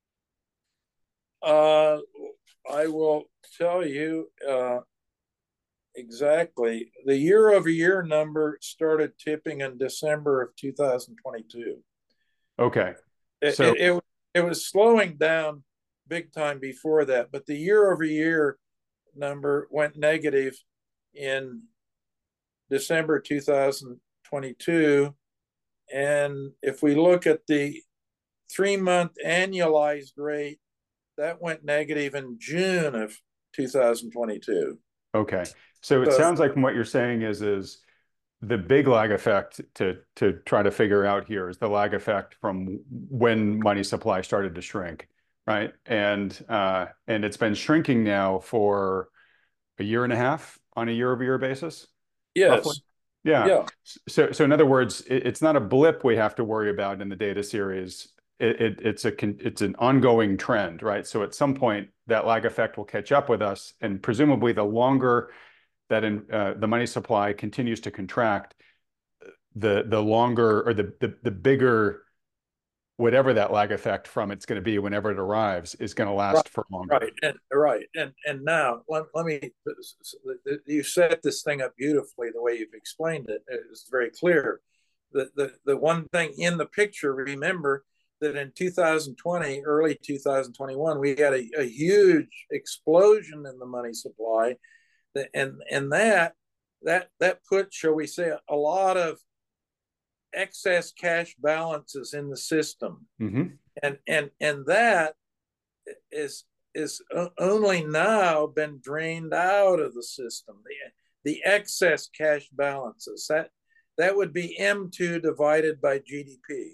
Uh, I will tell you uh, exactly. The year over year number started tipping in December of two thousand twenty-two. Okay. It, So it, it, it was slowing down big time before that, but the year over year number went negative in December two thousand twenty-two. And if we look at the three month annualized rate, that went negative in June of two thousand twenty-two. okay. So it So, sounds like from what you're saying is is the big lag effect to to try to figure out here is the lag effect from when money supply started to shrink, right? And uh, and it's been shrinking now for a year and a half on a year-over-year basis, roughly. yes, Yeah. yeah, So so in other words, it, it's not a blip we have to worry about in the data series. It, it it's a it's an ongoing trend, right? So at some point that lag effect will catch up with us, and presumably the longer that in, uh, the money supply continues to contract, the the longer or the the, the bigger whatever that lag effect from it's going to be whenever it arrives is going to right, last for longer. right, and right, and and now let, let me. You set this thing up beautifully the way you've explained it. It's very clear. The the the one thing in the picture. Remember that in two thousand twenty, early two thousand twenty-one, we had a, a huge explosion in the money supply, and and that that that put, shall we say, a lot of excess cash balances in the system, Mm-hmm. and and and that is is only now been drained out of the system. The the excess cash balances, that that would be M two divided by G D P.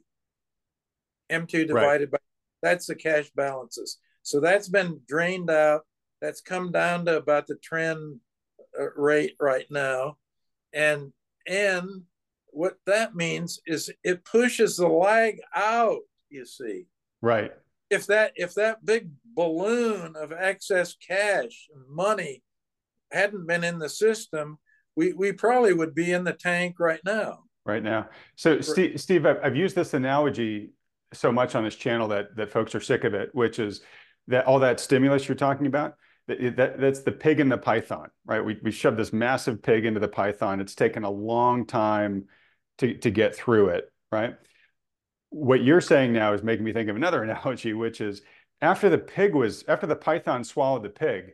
M two Right. divided by, that's the cash balances. So that's been drained out. That's come down to about the trend rate right now, and and what that means is it pushes the lag out. You see, Right. if that if that big balloon of excess cash and money hadn't been in the system, we we probably would be in the tank right now. Right now. So Steve, Steve, I've, I've used this analogy so much on this channel that that folks are sick of it, which is that all that stimulus you're talking about, that, that that's the pig in the python, right? We we shoved this massive pig into the python. It's taken a long time to to get through it, right? What you're saying now is making me think of another analogy, which is after the pig was after the python swallowed the pig,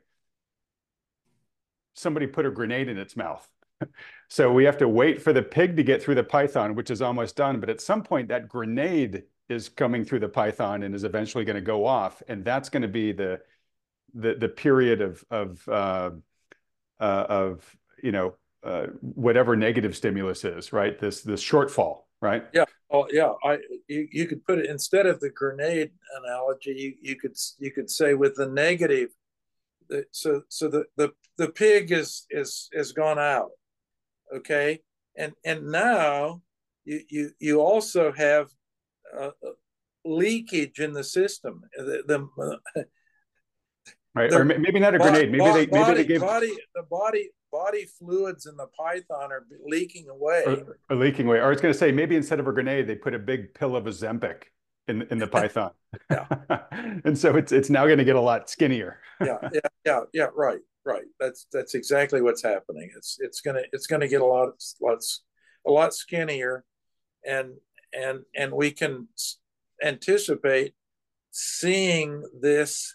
somebody put a grenade in its mouth. So we have to wait for the pig to get through the python, which is almost done. But at some point, that grenade is coming through the python and is eventually going to go off, and that's going to be the the the period of of uh, uh, of you know uh, whatever negative stimulus is, right? This this shortfall, right? Yeah. Oh, yeah. I you, you could put it, instead of the grenade analogy, you, you could you could say with the negative. The, so so the, the the pig is is is gone out. Okay, and and now you you you also have uh, leakage in the system. The, the Right, or the maybe not a bo- grenade. Maybe bo- they maybe they body gave body the body body fluids in the python are leaking away. or, or leaking away. Or I was going to say maybe instead of a grenade, they put a big pill of Ozempic in in the python, Yeah, and so it's it's now going to get a lot skinnier. yeah, yeah, yeah, yeah. Right, right. That's that's exactly what's happening. It's it's gonna it's gonna get a lot lots a lot skinnier, and and and we can anticipate seeing this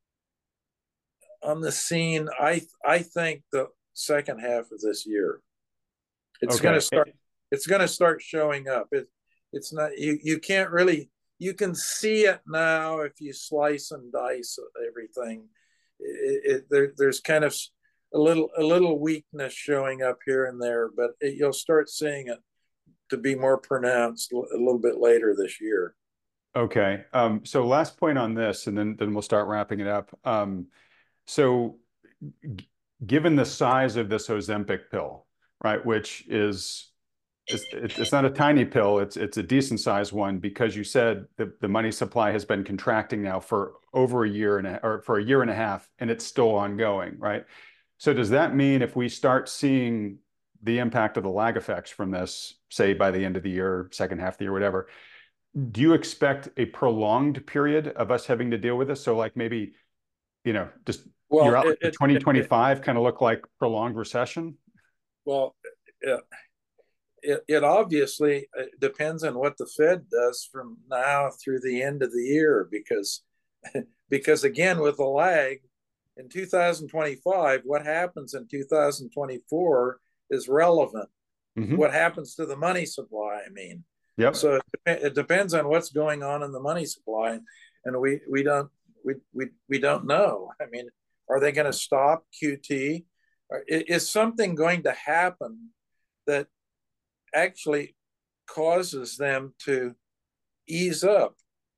on the scene. I I think the second half of this year, it's Okay. going to start. It's going to start showing up. It it's not you. You can't really. You can see it now if you slice and dice everything. It, it, there, there's kind of a little a little weakness showing up here and there, but it, you'll start seeing it to be more pronounced a little bit later this year. Okay. Um, so last point on this, and then then we'll start wrapping it up. Um, so g- given the size of this Ozempic pill, right, which is it's, it's not a tiny pill. It's it's a decent sized one because you said the, the money supply has been contracting now for over a year and a, or for a year and a half, and it's still ongoing, right? So does that mean if we start seeing the impact of the lag effects from this, say by the end of the year, second half of the year, whatever, do you expect a prolonged period of us having to deal with this? So like maybe, you know, just Well, your outlook it, for it, it, it twenty twenty-five kind of look like prolonged recession? well, it, it, it obviously depends on what the Fed does from now through the end of the year, because because again, with the lag in two thousand twenty-five, what happens in two thousand twenty-four is relevant. Mm-hmm. What happens to the money supply? I mean, Yep. so it, it depends on what's going on in the money supply, and we we don't we we we don't know. I mean, are they going to stop Q T? Is something going to happen that actually causes them to ease up?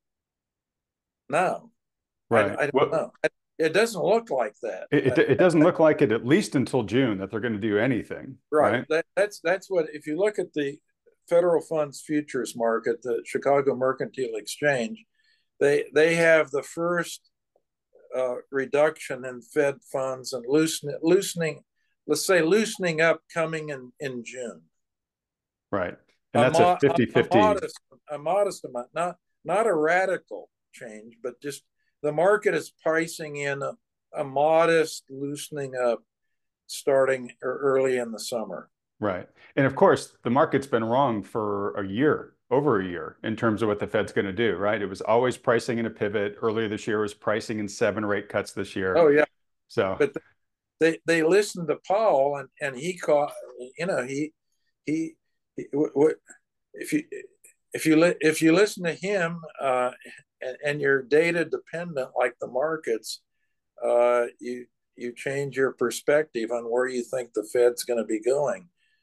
No, I, Right. I don't Well, know. It doesn't look like that. it, it doesn't look like it at least until June that they're going to do anything, Right. right? That, that's that's what, if you look at the federal funds futures market, the Chicago Mercantile Exchange, they they have the first uh, reduction in Fed funds and loosening loosening, let's say loosening up coming in in June. Right. And A, that's a mo- a, a fifty-fifty. modest a modest amount, not not a radical change, but just the market is pricing in a, a modest loosening up starting early in the summer. Right. And of course, the market's been wrong for a year, over a year, in terms of what the Fed's going to do, right? It was always pricing in a pivot. Earlier this year was pricing in seven rate cuts this year. Oh yeah, So, but they they listened to Powell, and and he caught, you know, he he, he what if you if you li- if you listen to him, uh, and, and you're data dependent like the markets, uh, you you change your perspective on where you think the Fed's going to be going.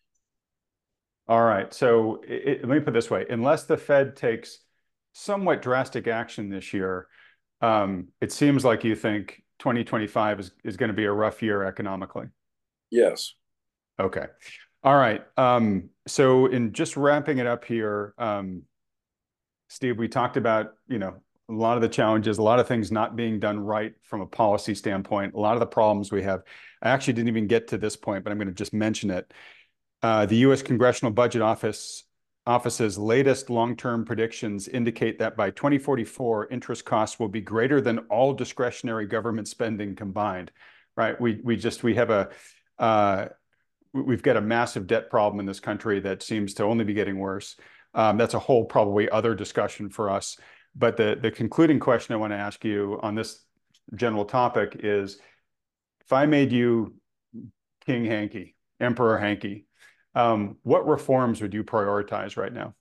all right. So it, let me put it this way. Unless the Fed takes somewhat drastic action this year, um, it seems like you think twenty twenty-five is, is going to be a rough year economically. Yes. Okay. All right. Um, so in just wrapping it up here, um, Steve, we talked about, you know, a lot of the challenges, a lot of things not being done right from a policy standpoint, a lot of the problems we have. I actually didn't even get to this point, but I'm going to just mention it. Uh, the U S Congressional Budget Office Office's latest long-term predictions indicate that by twenty forty-four, interest costs will be greater than all discretionary government spending combined. Right? We we just we have a uh, we've got a massive debt problem in this country that seems to only be getting worse. Um, that's a whole probably other discussion for us. But the the concluding question I want to ask you on this general topic is, if I made you King Hanky, Emperor Hanky, um, what reforms would you prioritize right now?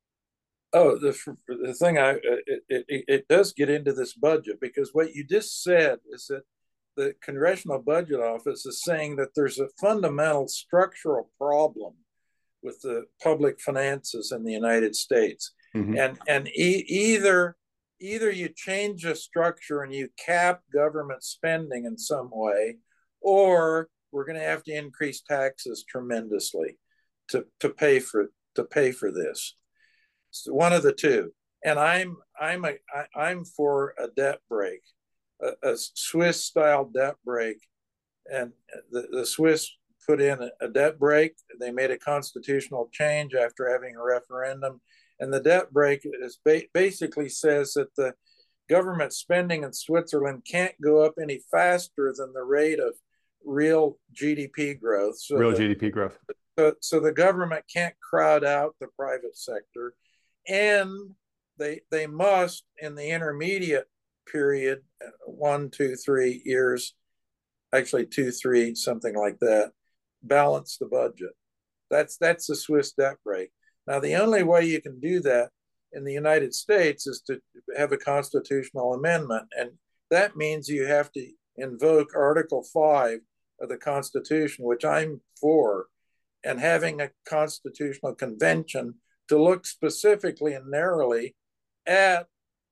Oh, the the thing I it, it it does get into this budget, because what you just said is that the Congressional Budget Office is saying that there's a fundamental structural problem with the public finances in the United States, Mm-hmm. and and e- either either you change the structure and you cap government spending in some way, or we're going to have to increase taxes tremendously to to pay for to pay for this. So one of the two. And I'm I'm a I, I'm for a debt break, a, a Swiss style debt break, and the, the Swiss put in a, a debt break. They made a constitutional change after having a referendum, and the debt break is ba- basically says that the government spending in Switzerland can't go up any faster than the rate of real G D P growth. So Real the G D P growth. so, so the government can't crowd out the private sector, and they they must, in the intermediate period, one, two, three years, actually two, three, something like that, balance the budget. That's that's the Swiss debt break. Now, the only way you can do that in the United States is to have a constitutional amendment, and that means you have to invoke Article Five of the Constitution, which I'm for, and having a constitutional convention to look specifically and narrowly at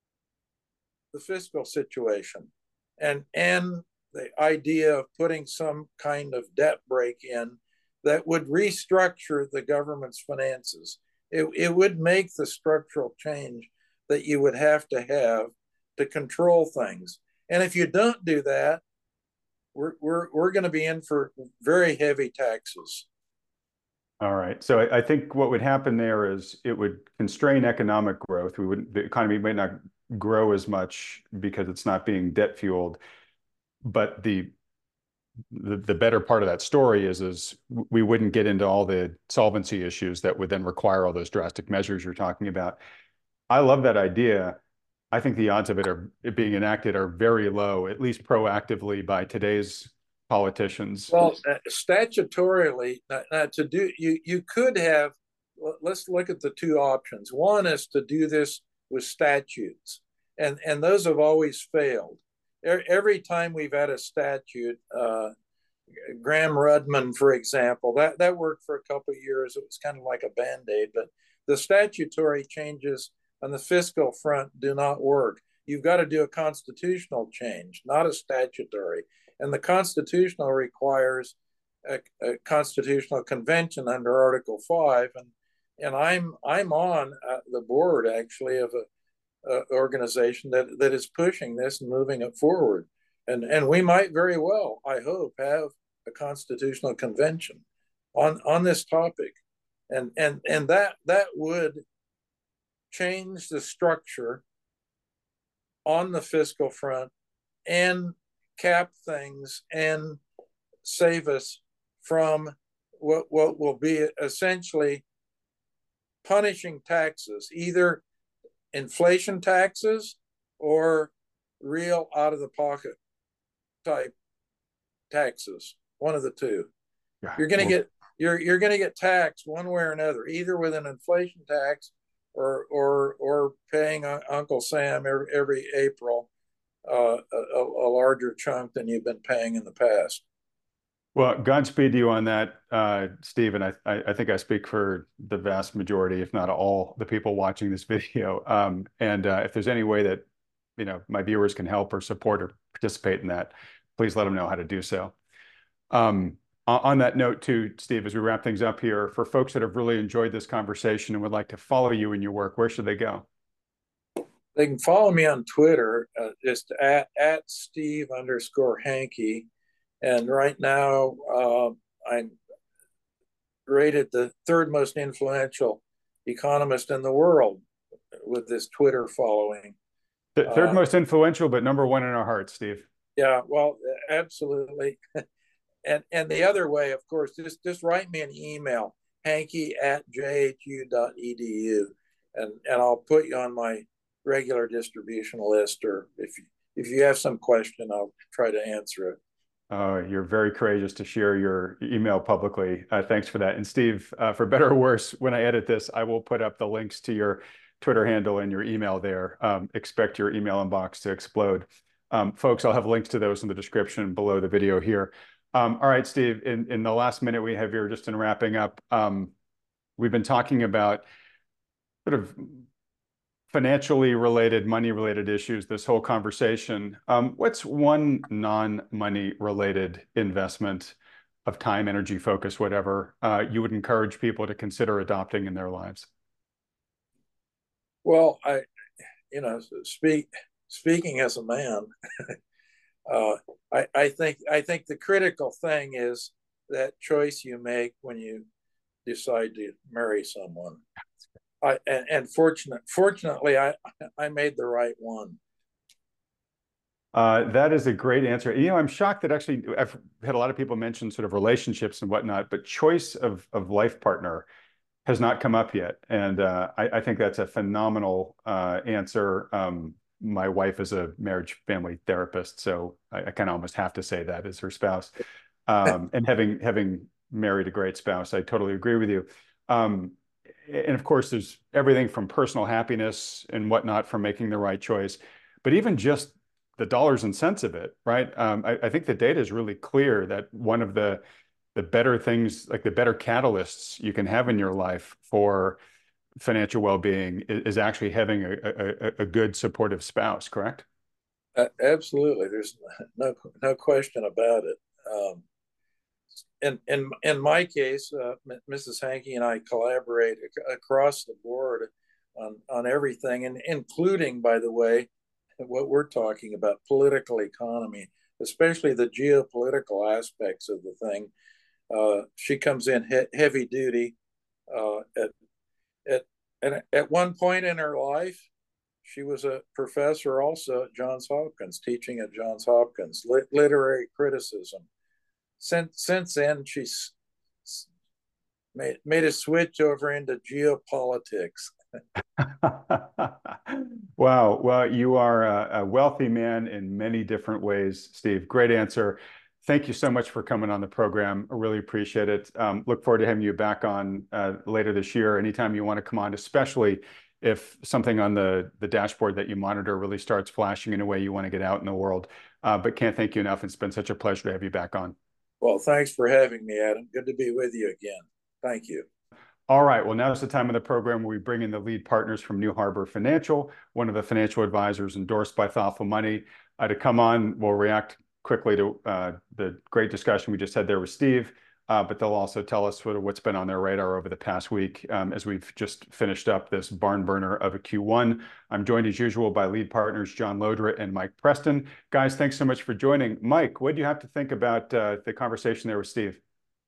the fiscal situation, and and the idea of putting some kind of debt break in that would restructure the government's finances. It, it would make the structural change that you would have to have to control things. And if you don't do that, we're we're we're going to be in for very heavy taxes. All right. So I, I think what would happen there is it would constrain economic growth. We would the economy might not grow as much because it's not being debt fueled. But the the, the better part of that story is is we wouldn't get into all the solvency issues that would then require all those drastic measures you're talking about. I love that idea. I think the odds of it are it being enacted are very low, at least proactively by today's politicians. Well, uh, statutorily, uh, uh, to do you you could have. Let's look at the two options. One is to do this with statutes, and and those have always failed. Every time we've had a statute, uh, Graham-Rudman, for example, that that worked for a couple of years. It was kind of like a band-aid, but the statutory changes on the fiscal front do not work. You've got to do a constitutional change, not a statutory. And the constitutional requires a, a constitutional convention under Article Five, and and I'm I'm on uh, the board actually of a, a organization that that is pushing this and moving it forward, and and we might very well, I hope, have a constitutional convention on on this topic, and and and that that would change the structure on the fiscal front and cap things and save us from what what will be essentially punishing taxes, either inflation taxes or real out of the pocket type taxes. One of the two. Yeah. You're going to get you're you're going to get taxed one way or another, either with an inflation tax or or or paying Uncle Sam every, every April uh, a, a larger chunk than you've been paying in the past. Well, Godspeed to you on that, uh, Steve. And I, I think I speak for the vast majority, if not all, the people watching this video. Um, and uh, if there's any way that you know my viewers can help or support or participate in that, please let them know how to do so. Um, on that note, too, Steve, as we wrap things up here, for folks that have really enjoyed this conversation and would like to follow you in your work, where should they go? They can follow me on Twitter, uh, just at, at Steve underscore Hanke. And right now, uh, I'm rated the third most influential economist in the world with this Twitter following. The third uh, most influential, but number one in our hearts, Steve. Yeah, well, absolutely. and and the other way, of course, just, just write me an email, Hanke at j h u dot e d u, and, and I'll put you on my regular distribution list, or if you, if you have some question, I'll try to answer it. Uh, you're very courageous to share your email publicly. Uh, thanks for that. And Steve, uh, for better or worse, when I edit this, I will put up the links to your Twitter handle and your email there. Um, expect your email inbox to explode. Um, folks, I'll have links to those in the description below the video here. Um, all right, Steve, in, in the last minute we have here, just in wrapping up, um, we've been talking about sort of financially related, money related issues, this whole conversation. Um, what's one non-money related investment of time, energy, focus, whatever, uh, you would encourage people to consider adopting in their lives? Well, I, you know, speak, speaking as a man, uh, I, I think I think the critical thing is that choice you make when you decide to marry someone. I, and, and fortunate, fortunately, I I made the right one. Uh, that is a great answer. You know, I'm shocked that actually I've had a lot of people mention sort of relationships and whatnot, but choice of of life partner has not come up yet, and uh, I, I think that's a phenomenal uh, answer. Um, my wife is a marriage family therapist, so I, I kind of almost have to say that as her spouse. Um, and having having married a great spouse, I totally agree with you. Um, and of course, there's everything from personal happiness and whatnot from making the right choice, but even just the dollars and cents of it, right? Um, I, I think the data is really clear that one of the the better things, like the better catalysts you can have in your life for financial well-being is, is actually having a, a, a good supportive spouse, correct? Uh, absolutely. There's no no question about it. Um, in in in my case, uh, Missus Hankey and I collaborate ac- across the board on on everything, and including, by the way, what we're talking about, political economy, especially the geopolitical aspects of the thing. Uh, she comes in he- heavy duty. Uh, at, at at at one point in her life, she was a professor also at Johns Hopkins, teaching at Johns Hopkins, lit- literary criticism. Since since then, she's made made a switch over into geopolitics. Wow. Well, you are a, a wealthy man in many different ways, Steve. Great answer. Thank you so much for coming on the program. I really appreciate it. Um, look forward to having you back on uh, later this year. Anytime you want to come on, especially if something on the, the dashboard that you monitor really starts flashing in a way you want to get out in the world. Uh, but can't thank you enough. It's been such a pleasure to have you back on. Well, thanks for having me, Adam. Good to be with you again. Thank you. All right, well, now's the time of the program where we bring in the lead partners from New Harbor Financial, one of the financial advisors endorsed by Thoughtful Money, uh, to come on. We'll react quickly to uh, the great discussion we just had there with Steve, uh, but they'll also tell us sort of what's been on their radar over the past week um, as we've just finished up this barn burner of a Q one. I'm joined as usual by lead partners John Lodra and Mike Preston. Guys, thanks so much for joining. Mike, what do you have to think about uh, the conversation there with Steve?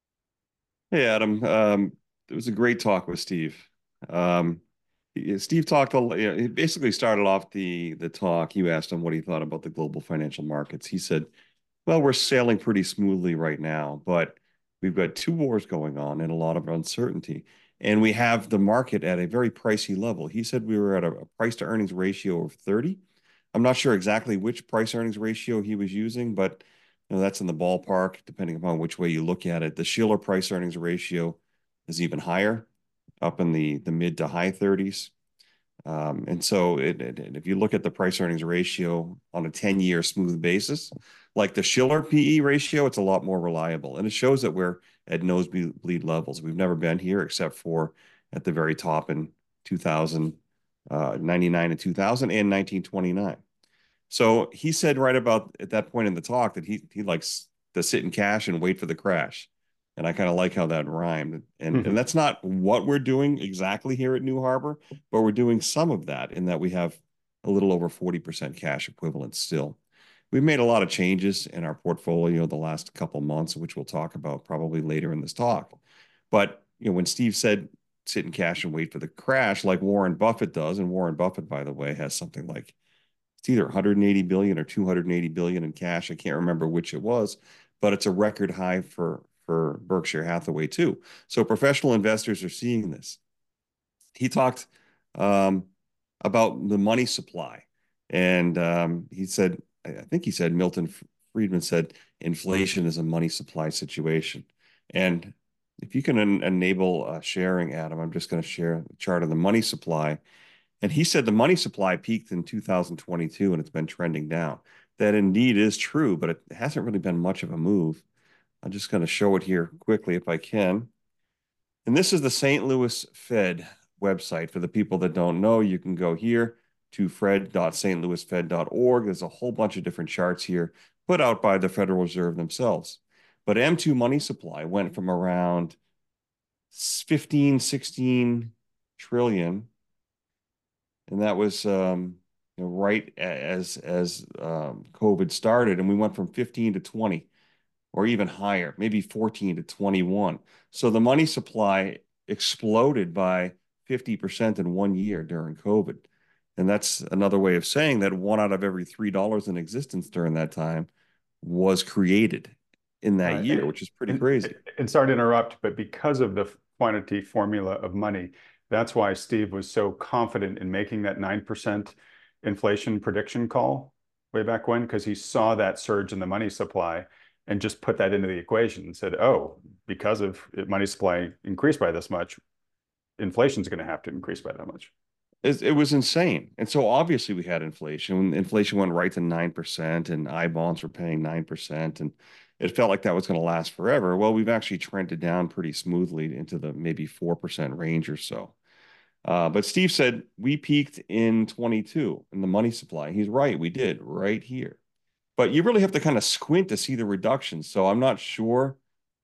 Hey, Adam. Um, it was a great talk with Steve. Um, he- Steve talked a, you know, he basically started off the the talk. You asked him what he thought about the global financial markets. He said, "Well, we're sailing pretty smoothly right now, but we've got two wars going on and a lot of uncertainty, and we have the market at a very pricey level." He said we were at a, a price to earnings ratio of thirty. I'm not sure exactly which price earnings ratio he was using, but you know, that's in the ballpark, depending upon which way you look at it. The Shiller price earnings ratio is even higher, up in the the mid to high thirties. Um, and so it, it, if you look at the price earnings ratio on a ten year smooth basis, like the Shiller P E ratio, it's a lot more reliable. And it shows that we're at nosebleed levels. We've never been here except for at the very top in two thousand, uh, ninety-nine and two thousand and nineteen twenty-nine. So he said right about at that point in the talk that he he likes to sit in cash and wait for the crash. And I kind of like how that rhymed. And and that's not what we're doing exactly here at New Harbor, but we're doing some of that in that we have a little over forty percent cash equivalent still. We've made a lot of changes in our portfolio the last couple months, which we'll talk about probably later in this talk. But you know, when Steve said sit in cash and wait for the crash, like Warren Buffett does, and Warren Buffett, by the way, has something like it's either one hundred eighty billion or two hundred eighty billion in cash. I can't remember which it was, but it's a record high for for Berkshire Hathaway too. So professional investors are seeing this. He talked um, about the money supply, and um, he said, I think he said Milton Friedman said inflation is a money supply situation. And if you can en enable uh, sharing, Adam, I'm just going to share the chart of the money supply. And he said the money supply peaked in two thousand twenty-two and it's been trending down. That indeed is true, but it hasn't really been much of a move. I'm just going to show it here quickly if I can. And this is the Saint Louis Fed website. For the people that don't know, you can go here to fred dot s t louis fed dot org. There's a whole bunch of different charts here put out by the Federal Reserve themselves. But M two money supply went from around fifteen, sixteen trillion, and that was um, you know, right as as um, COVID started, and we went from fifteen to twenty, or even higher, maybe fourteen to twenty-one. So the money supply exploded by fifty percent in one year during COVID, and that's another way of saying that one out of every three dollars in existence during that time was created in that Uh, year, and, which is pretty and, crazy. and sorry to interrupt, but because of the quantity formula of money, that's why Steve was so confident in making that nine percent inflation prediction call way back when, because he saw that surge in the money supply and just put that into the equation and said, oh, because of money supply increased by this much, inflation is going to have to increase by that much. It, it was insane. And so obviously we had inflation. When inflation went right to nine percent and I bonds were paying nine percent, and it felt like that was going to last forever. Well, we've actually trended down pretty smoothly into the maybe four percent range or so. Uh, but Steve said we peaked in twenty-two in the money supply. He's right. We did right here. But you really have to kind of squint to see the reduction. So I'm not sure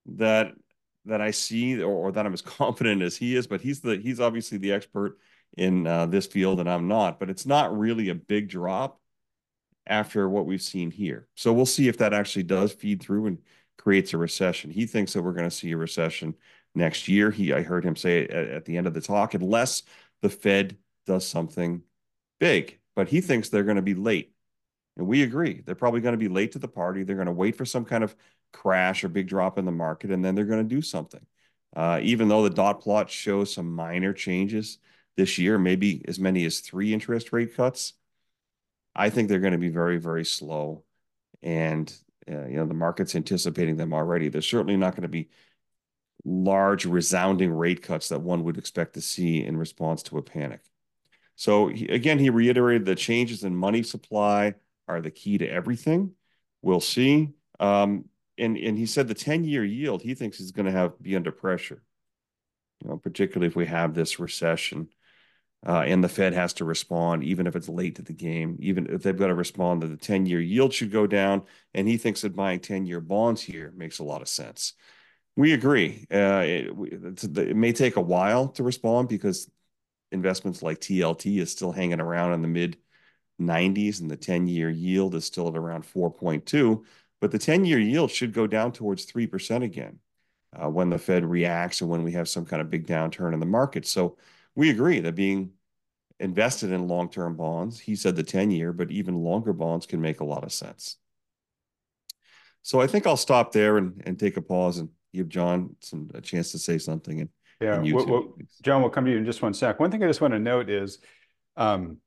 that that I see, or, or that I'm as confident as he is. But he's the he's obviously the expert in uh, this field, and I'm not. But it's not really a big drop after what we've seen here. So we'll see if that actually does feed through and creates a recession. He thinks that we're going to see a recession next year. He I heard him say at, at the end of the talk, unless the Fed does something big. But he thinks they're going to be late. And we agree. They're probably going to be late to the party. They're going to wait for some kind of crash or big drop in the market, and then they're going to do something. Uh, even though the dot plot shows some minor changes this year, maybe as many as three interest rate cuts, I think they're going to be very, very slow. And, uh, you know, the market's anticipating them already. They're certainly not going to be large, resounding rate cuts that one would expect to see in response to a panic. So he, again, he reiterated the changes in money supply are the key to everything. We'll see. Um, and, and he said the ten-year yield he thinks is going to have be under pressure, you know, particularly if we have this recession. Uh, and the Fed has to respond, even if it's late to the game, even if they've got to respond that the ten-year yield should go down. And he thinks that buying ten-year bonds here makes a lot of sense. We agree. Uh, it, it may take a while to respond because investments like T L T is still hanging around in the mid nineties, and the ten-year yield is still at around four point two. But the ten-year yield should go down towards three percent again uh, when the Fed reacts and when we have some kind of big downturn in the market. So we agree that being invested in long-term bonds, he said the ten-year, but even longer bonds can make a lot of sense. So I think I'll stop there and, and take a pause and give John some a chance to say something. And, yeah, and you well, too. well, John, we'll come to you in just one sec. One thing I just want to note is, um,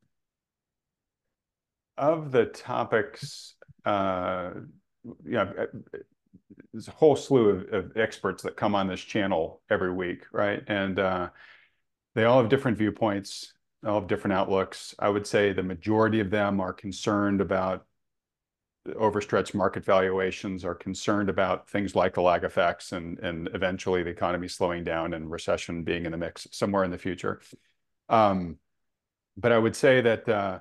of the topics, uh, you know, there's a whole slew of, of experts that come on this channel every week, right? And uh, they all have different viewpoints, all have different outlooks. I would say the majority of them are concerned about overstretched market valuations, are concerned about things like the lag effects and, and eventually the economy slowing down and recession being in the mix somewhere in the future. Um, but I would say that uh,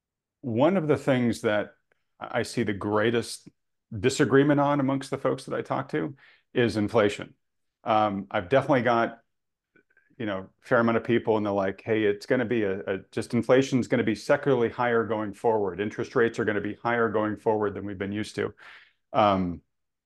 one of the things that I see the greatest disagreement on amongst the folks that I talk to is inflation. Um, I've definitely got, you know, a fair amount of people and they're like, hey, it's going to be a, a just inflation is going to be secularly higher going forward. Interest rates are going to be higher going forward than we've been used to. Um,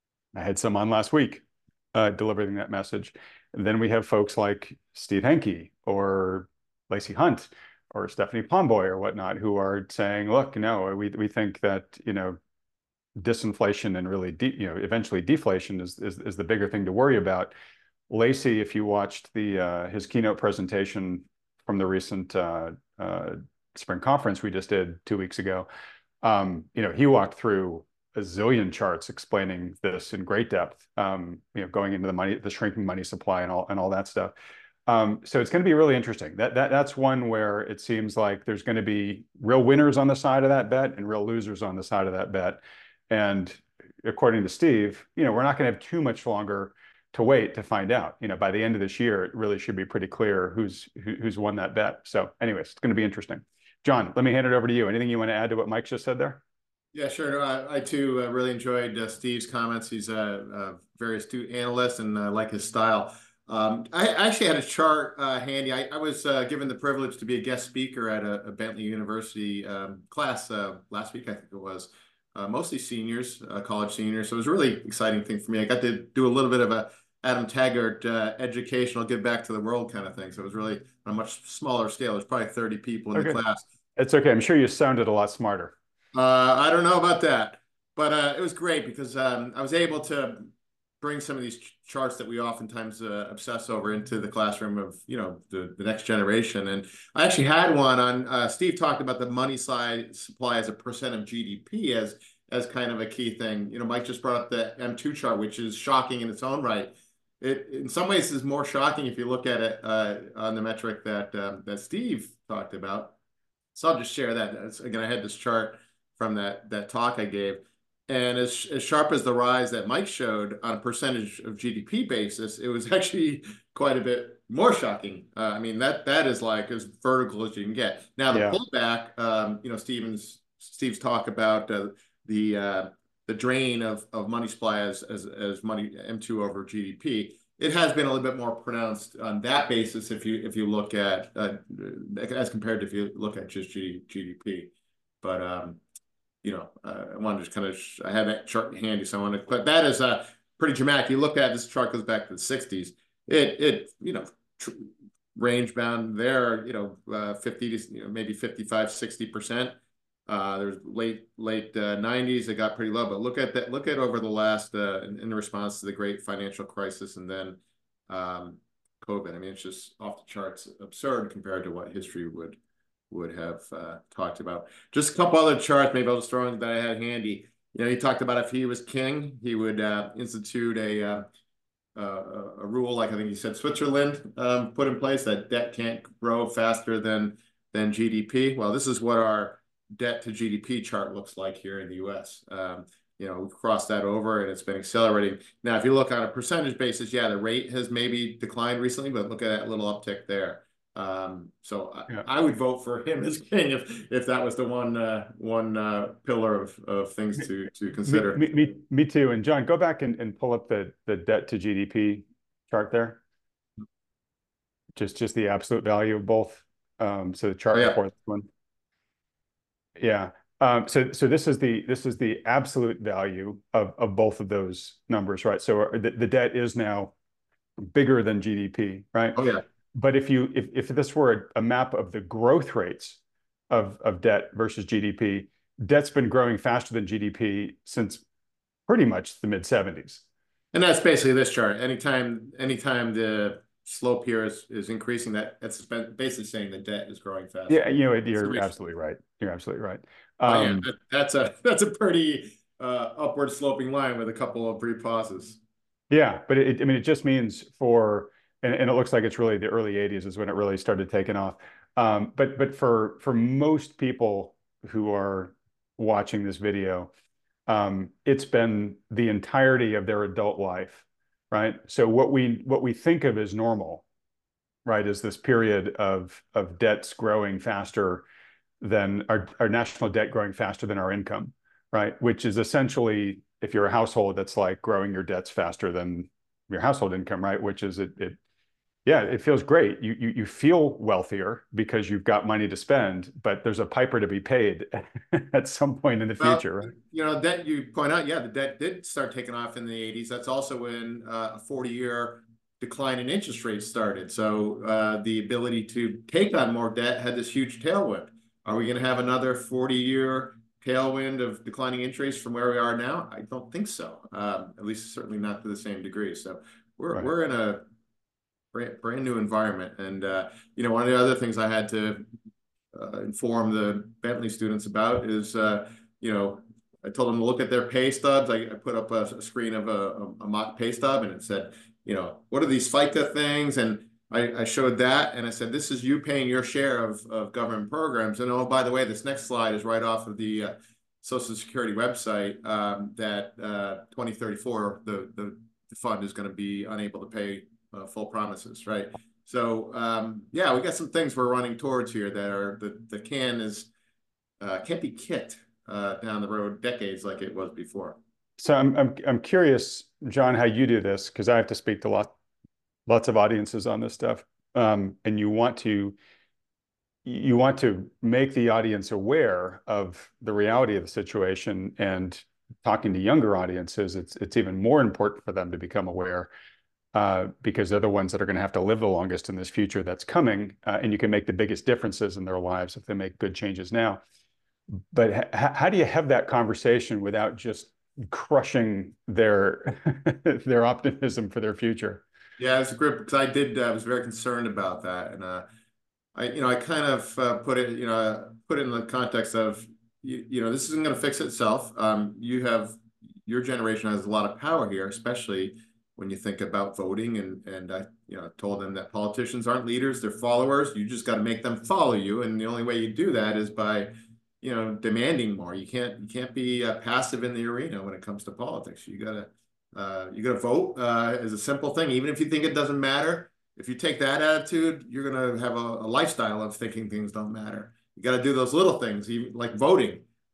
I had some on last week uh, delivering that message. And then we have folks like Steve Henke or Lacey Hunt or Stephanie Pomboy or whatnot who are saying, look, no, we, we think that, you know, disinflation and really, de you know, eventually deflation is, is, is the bigger thing to worry about. Lacey, if you watched the uh, his keynote presentation from the recent uh, uh, spring conference we just did two weeks ago, um, you know, he walked through a zillion charts explaining this in great depth. Um, you know, going into the money, the shrinking money supply, and all and all that stuff. Um, so it's going to be really interesting. That that that's one where it seems like there's going to be real winners on the side of that bet and real losers on the side of that bet. And according to Steve, you know, we're not going to have too much longer to wait to find out. You know, by the end of this year, it really should be pretty clear who's who, who's won that bet. So, anyways, it's going to be interesting. John, let me hand it over to you. Anything you want to add to what Mike just said there? Yeah, sure. No, I, I too uh, really enjoyed uh, Steve's comments. He's a, a very astute analyst and uh, like his style. Um, I actually had a chart uh, handy. I, I was uh, given the privilege to be a guest speaker at a, a Bentley University um, class uh, last week, I think it was. Uh, mostly seniors, uh, college seniors. So it was a really exciting thing for me. I got to do a little bit of a Adam Taggart uh, educational give back to the world kind of thing. So it was really on a much smaller scale. There's probably thirty people in okay. the class. It's okay. I'm sure you sounded a lot smarter. Uh, I don't know about that, but uh, it was great because um, I was able to bring some of these ch charts that we oftentimes uh, obsess over into the classroom of, you know, the, the next generation. And I actually had one on, uh, Steve talked about the money side supply as a percent of G D P as, as kind of a key thing. You know, Mike just brought up the M two chart, which is shocking in its own right. It, in some ways, is more shocking if you look at it uh, on the metric that, um, that Steve talked about. So I'll just share that. That's, again, I had this chart from that, that talk I gave. And as, as sharp as the rise that Mike showed on a percentage of G D P basis, it was actually quite a bit more shocking. Uh, I mean, that that is like as vertical as you can get. Now, the yeah. pullback, um, you know, Steven's, Steve's talk about uh, the, uh, the drain of, of money supply as, as, as money M two over G D P. It has been a little bit more pronounced on that basis if you if you look at uh, as compared to if you look at just G D P. But um, you know, uh, I wanted to kind of I have that chart handy, so I want to. But that is uh, pretty dramatic. You look at this chart goes back to the sixties. It it you know range bound there. You know, uh, fifty to you know, maybe fifty-five, sixty percent. Uh, there's late late uh, nineties. It got pretty low, but look at that. Look at over the last uh, in, in response to the great financial crisis and then um, COVID. I mean, it's just off the charts, absurd compared to what history would would have uh, talked about. Just a couple other charts. Maybe I'll just throw in that I had handy. You know, he talked about if he was king, he would uh, institute a uh, uh, a rule like I think he said Switzerland um, put in place that debt can't grow faster than than G D P. Well, this is what our debt to G D P chart looks like here in the U S. Um, you know, we've crossed that over and it's been accelerating. Now, if you look on a percentage basis, yeah, the rate has maybe declined recently, but look at that little uptick there. Um, so yeah. I, I would vote for him as king if if that was the one uh, one uh, pillar of, of things to to consider. Me, me, me too. And John, go back and, and pull up the the debt to G D P chart there. Just just the absolute value of both. Um, so the chart oh, yeah. before this one. Yeah. Um, so so this is the this is the absolute value of of both of those numbers, right? So the, the debt is now bigger than G D P, right? Oh yeah. But if you if if this were a, a map of the growth rates of of debt versus G D P, debt's been growing faster than G D P since pretty much the mid seventies. And that's basically this chart. Anytime anytime the slope here is, is increasing, that that's basically saying the debt is growing faster. Yeah, you know, you're absolutely right. You're absolutely right. Um, oh, yeah, that, that's a that's a pretty uh, upward sloping line with a couple of brief pauses. Yeah, but it, I mean, it just means for, and, and it looks like it's really the early eighties is when it really started taking off. Um, but but for for most people who are watching this video, um, it's been the entirety of their adult life. Right. So what we what we think of as normal, right, is this period of of debts growing faster than our, our national debt growing faster than our income, right? Which is essentially, if you're a household, that's like growing your debts faster than your household income, right? Which is it, it yeah, it feels great. You, you you feel wealthier because you've got money to spend, but there's a piper to be paid at some point in the well, future, right? You know, debt, you point out, yeah, the debt did start taking off in the eighties. That's also when uh, a forty-year decline in interest rates started. So uh, the ability to take on more debt had this huge tailwind. Are we going to have another forty-year tailwind of declining interest rates from where we are now? I don't think so. Um, at least certainly not to the same degree. So we're right. we're in a Brand, brand new environment. And, uh, you know, one of the other things I had to uh, inform the Bentley students about is, uh, you know, I told them to look at their pay stubs. I, I put up a, a screen of a, a mock pay stub and it said, you know, what are these FICA things? And I, I showed that and I said, this is you paying your share of, of government programs. And oh, by the way, this next slide is right off of the uh, Social Security website um, that uh, twenty thirty-four, the, the, the fund is going to be unable to pay Uh, full promises, right? So um, yeah, we got some things we're running towards here that are the the can is uh, can't be kicked uh, down the road decades like it was before. So I'm I'm I'm curious, John, how you do this because I have to speak to lot lots of audiences on this stuff, um, and you want to you want to make the audience aware of the reality of the situation, and talking to younger audiences, it's it's even more important for them to become aware. Uh, because they're the ones that are going to have to live the longest in this future that's coming, uh, and you can make the biggest differences in their lives if they make good changes now. But ha how do you have that conversation without just crushing their their optimism for their future? Yeah, it's a grip because I did. I uh, was very concerned about that, and uh, I, you know, I kind of uh, put it, you know, put it in the context of, you, you know, this isn't going to fix itself. Um, you have your generation has a lot of power here, especially when you think about voting, and and I you know told them that politicians aren't leaders, they're followers. You just got to make them follow you, and the only way you do that is by you know demanding more. You can't you can't be uh, passive in the arena when it comes to politics. You gotta uh, you gotta vote uh, is a simple thing. Even if you think it doesn't matter, if you take that attitude, you're gonna have a, a lifestyle of thinking things don't matter. You got to do those little things, even like voting.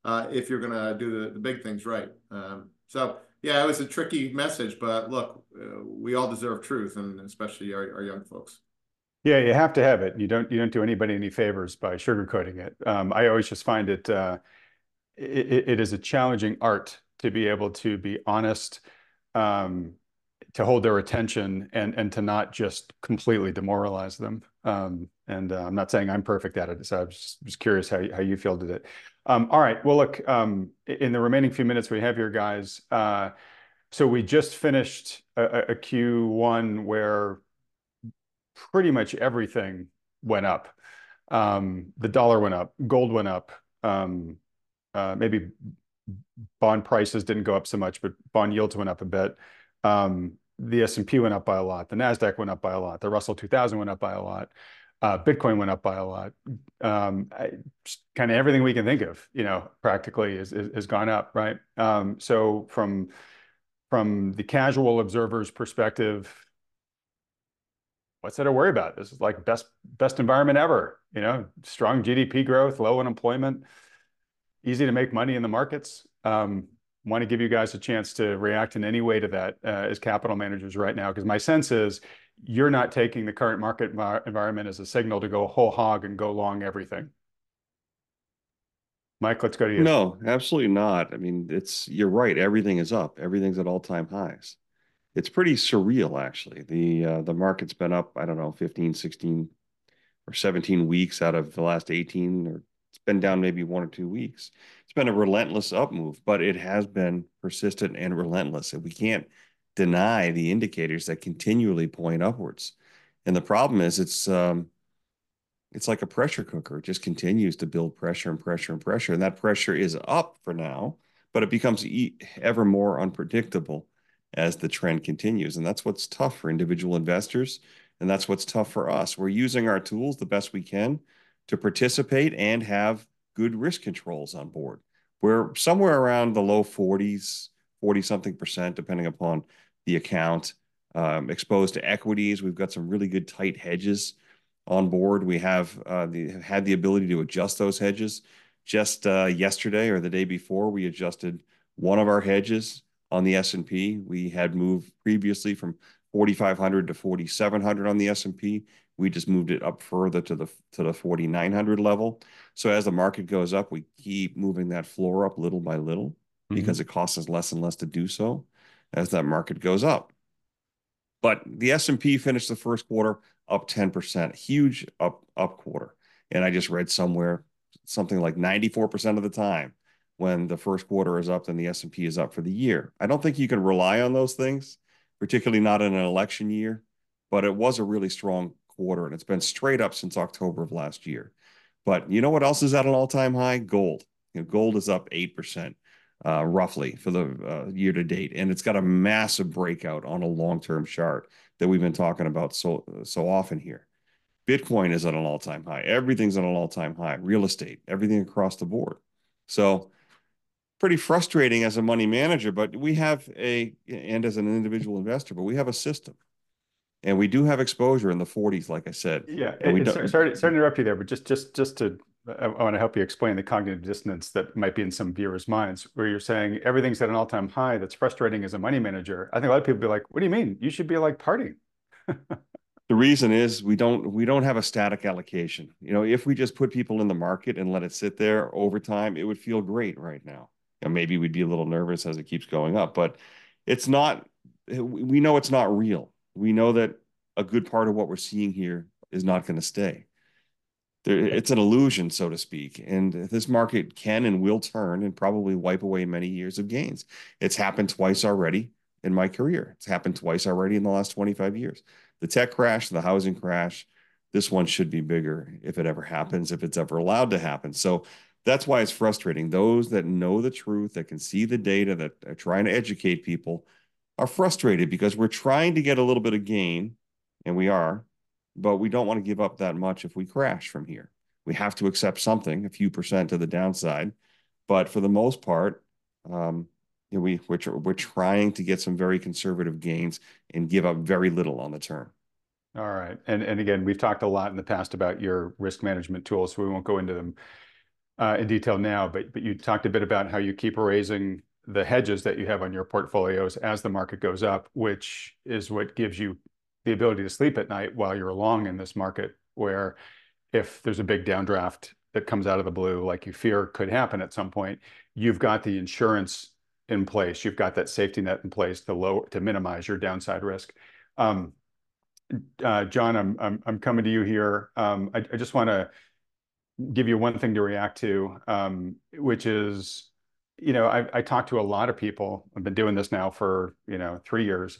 uh, if you're going to do the, the big things right. Um, so, yeah, it was a tricky message, but look, uh, we all deserve truth, and especially our, our young folks. Yeah, you have to have it. You don't you don't do anybody any favors by sugarcoating it. Um, I always just find it, uh, it it is a challenging art to be able to be honest, um, to hold their attention, and and to not just completely demoralize them. Um, and uh, I'm not saying I'm perfect at it, so I was just, just curious how how you fielded it. Um, all right. Well, look, um, in the remaining few minutes we have here, guys. Uh, so we just finished a, a Q one where pretty much everything went up. Um, the dollar went up, gold went up. Um, uh, maybe bond prices didn't go up so much, but bond yields went up a bit. Um, the S and P went up by a lot. The NASDAQ went up by a lot. The Russell two thousand went up by a lot. Uh, Bitcoin went up by a lot. Um, kind of everything we can think of, you know, practically is, is, has gone up, right? Um, so from from the casual observer's perspective, what's there to worry about? This is like best best environment ever. You know, strong G D P growth, low unemployment, easy to make money in the markets. Um, want to give you guys a chance to react in any way to that uh, as capital managers right now, because my sense is you're not taking the current market environment as a signal to go whole hog and go long everything. Mike, let's go to you. No, absolutely not. I mean, it's you're right. Everything is up. Everything's at all-time highs. It's pretty surreal, actually. The uh, the market's been up, I don't know, fifteen, sixteen, or seventeen weeks out of the last eighteen, or it's been down maybe one or two weeks. It's been a relentless up move, but it has been persistent and relentless. And we can't deny the indicators that continually point upwards. And the problem is it's um, it's like a pressure cooker. It just continues to build pressure and pressure and pressure. And that pressure is up for now, but it becomes e ever more unpredictable as the trend continues. And that's what's tough for individual investors. And that's what's tough for us. We're using our tools the best we can to participate and have good risk controls on board. We're somewhere around the low forties, forty something percent, depending upon the account, um, exposed to equities. We've got some really good tight hedges on board. We have uh, the, had the ability to adjust those hedges. Just uh, yesterday or the day before, we adjusted one of our hedges on the S and P. We had moved previously from forty-five hundred to forty-seven hundred on the S and P. We just moved it up further to the to the forty-nine hundred level. So as the market goes up, we keep moving that floor up little by little mm-hmm. because it costs us less and less to do so as that market goes up. But the S and P finished the first quarter up ten percent, huge up up quarter. And I just read somewhere something like ninety-four percent of the time when the first quarter is up, then the S and P is up for the year. I don't think you can rely on those things, particularly not in an election year, but it was a really strong quarter, and it's been straight up since October of last year. But you know what else is at an all-time high? Gold. You know, gold is up eight percent. Uh, roughly for the uh, year to date. And it's got a massive breakout on a long-term chart that we've been talking about so, so often here. Bitcoin is at an all-time high. Everything's at an all-time high. Real estate, everything across the board. So pretty frustrating as a money manager, but we have a, and as an individual investor, but we have a system. And we do have exposure in the forties, like I said. Yeah, and we and don't, sorry, sorry, sorry to interrupt you there, but just just just to, I, I want to help you explain the cognitive dissonance that might be in some viewers' minds, where you're saying everything's at an all-time high. That's frustrating as a money manager. I think a lot of people be like, "What do you mean? You should be like partying." The reason is we don't we don't have a static allocation. You know, if we just put people in the market and let it sit there over time, it would feel great right now. And maybe we'd be a little nervous as it keeps going up, but it's not. We know it's not real. We know that a good part of what we're seeing here is not going to stay. There, it's an illusion, so to speak. And this market can and will turn and probably wipe away many years of gains. It's happened twice already in my career. It's happened twice already in the last twenty-five years. The tech crash, the housing crash, this one should be bigger if it ever happens, if it's ever allowed to happen. So that's why it's frustrating. Those that know the truth, that can see the data, that are trying to educate people are frustrated because we're trying to get a little bit of gain, and we are, but we don't want to give up that much if we crash from here. We have to accept something, a few percent to the downside. But for the most part, um, you know, we, we're, we're trying to get some very conservative gains and give up very little on the turn. All right. And, and again, we've talked a lot in the past about your risk management tools, so we won't go into them uh, in detail now, but but you talked a bit about how you keep raising the hedges that you have on your portfolios as the market goes up, which is what gives you the ability to sleep at night while you're long in this market, where if there's a big downdraft that comes out of the blue, like you fear could happen at some point, you've got the insurance in place. You've got that safety net in place to low to minimize your downside risk. Um, uh, John, I'm, I'm I'm coming to you here. Um, I, I just want to give you one thing to react to, um, which is, you know, I, I talked to a lot of people. I've been doing this now for, you know, three years.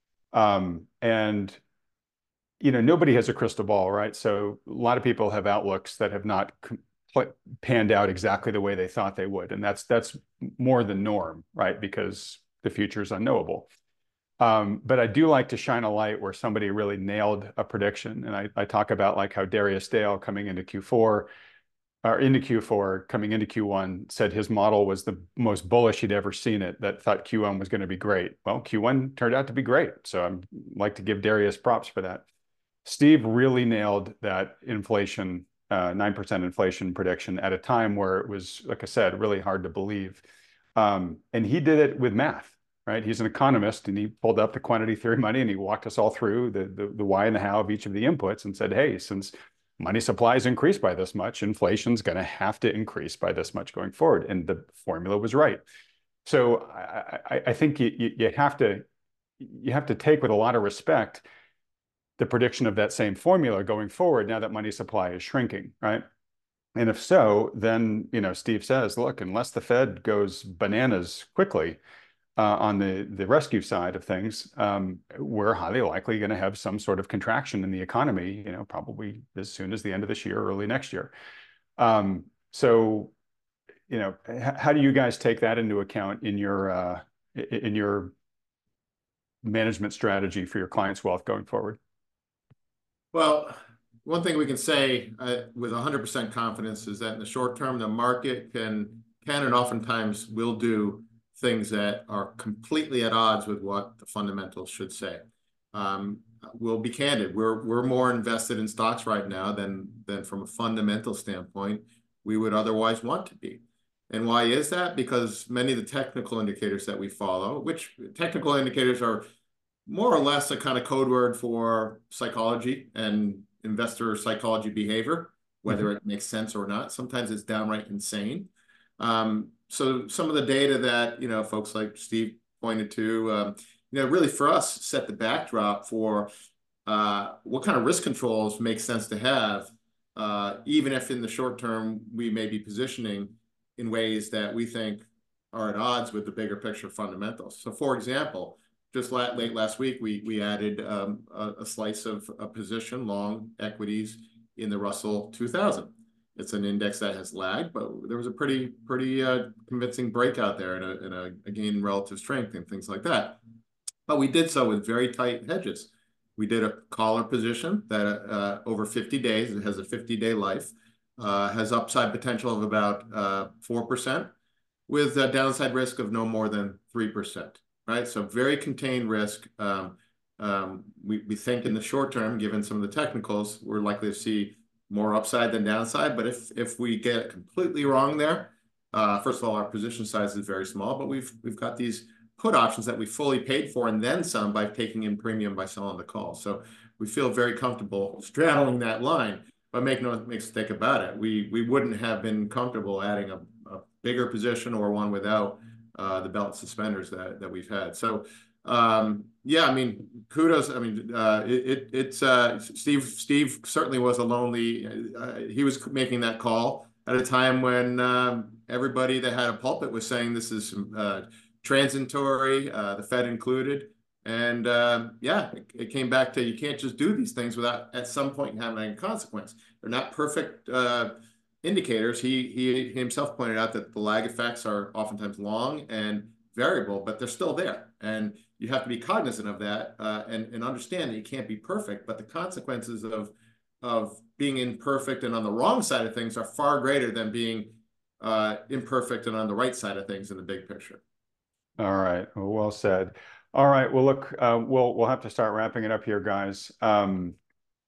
Um, and, you know, nobody has a crystal ball, right? So a lot of people have outlooks that have not panned out exactly the way they thought they would. And that's, that's more the norm, right? Because the future is unknowable. Um, but I do like to shine a light where somebody really nailed a prediction. And I, I talk about like how Darius Dale coming into Q four or into Q four, coming into Q one, said his model was the most bullish he'd ever seen it, that thought Q one was going to be great. Well, Q one turned out to be great. So I'd like to give Darius props for that. Steve really nailed that inflation, uh, nine percent inflation prediction at a time where it was, like I said, really hard to believe. Um, and he did it with math. Right? He's an economist, and he pulled up the quantity theory money, and he walked us all through the, the, the why and the how of each of the inputs and said, hey, since money supplies increase by this much, inflation's going to have to increase by this much going forward. And the formula was right. So I, I, I think you, you have to you have to take with a lot of respect the prediction of that same formula going forward now that money supply is shrinking, right? And if so, then, you know, Steve says, look, unless the Fed goes bananas quickly, Uh, on the, the rescue side of things, um, we're highly likely going to have some sort of contraction in the economy, you know, probably as soon as the end of this year, early next year. Um, so, you know, how do you guys take that into account in your uh, in your management strategy for your clients' wealth going forward? Well, one thing we can say uh, with one hundred percent confidence is that in the short term, the market can can and oftentimes will do things that are completely at odds with what the fundamentals should say. Um, we'll be candid. We're we're more invested in stocks right now than than from a fundamental standpoint we would otherwise want to be. And why is that? Because many of the technical indicators that we follow, which technical indicators are more or less a kind of code word for psychology and investor psychology behavior, whether mm-hmm. it makes sense or not. Sometimes it's downright insane. Um, So some of the data that, you know, folks like Steve pointed to, um, you know, really for us set the backdrop for uh, what kind of risk controls make sense to have, uh, even if in the short term we may be positioning in ways that we think are at odds with the bigger picture fundamentals. So, for example, just late, late last week, we we added um, a, a slice of a position long equities in the Russell two thousand. It's an index that has lagged, but there was a pretty pretty uh, convincing breakout there and a, and a, a gain in relative strength and things like that. But we did so with very tight hedges. We did a collar position that uh, over fifty days, it has a fifty-day life, uh, has upside potential of about uh, four percent with a downside risk of no more than three percent, right? So very contained risk. Um, um, we, we think in the short term, given some of the technicals, we're likely to see more upside than downside. But if if we get it completely wrong there, uh, first of all, our position size is very small, but we've we've got these put options that we fully paid for and then some by taking in premium by selling the call. So we feel very comfortable straddling that line. But make no mistake about it, we we wouldn't have been comfortable adding a, a bigger position or one without uh, the belt and suspenders that that we've had. So. Um, yeah, I mean, kudos. I mean, uh, it, it, it's, uh, Steve, Steve certainly was a lonely, uh, he was making that call at a time when, um, everybody that had a pulpit was saying this is, uh, transitory, uh, the Fed included. And, uh, yeah, it, it came back to, you can't just do these things without at some point having a consequence. They're not perfect, uh, indicators. He, he himself pointed out that the lag effects are oftentimes long and variable, but they're still there. And you have to be cognizant of that uh, and, and understand that you can't be perfect, but the consequences of, of being imperfect and on the wrong side of things are far greater than being uh, imperfect and on the right side of things in the big picture. All right. Well, well said. All right. Well, look, uh, we'll, we'll have to start wrapping it up here, guys. Um,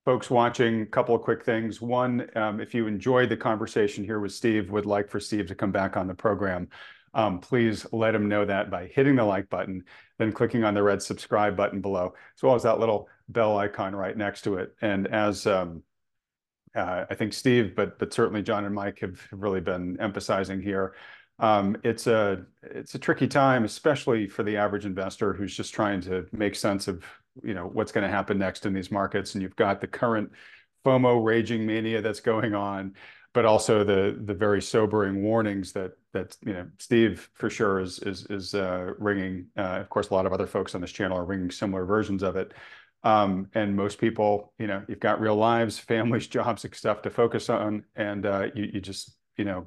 folks watching, a couple of quick things. One, um, if you enjoyed the conversation here with Steve, would like for Steve to come back on the program, um, please let him know that by hitting the like button, then clicking on the red subscribe button below, as well as that little bell icon right next to it. And as um, uh, I think Steve, but but certainly John and Mike have really been emphasizing here, um, it's a it's a tricky time, especially for the average investor who's just trying to make sense of, you know, what's going to happen next in these markets. And you've got the current FOMO raging mania that's going on, but also the the very sobering warnings that that you know Steve for sure is is is uh, ringing. Uh, of course, a lot of other folks on this channel are ringing similar versions of it. Um, and most people, you know, you've got real lives, families, jobs, stuff to focus on, and uh, you you just you know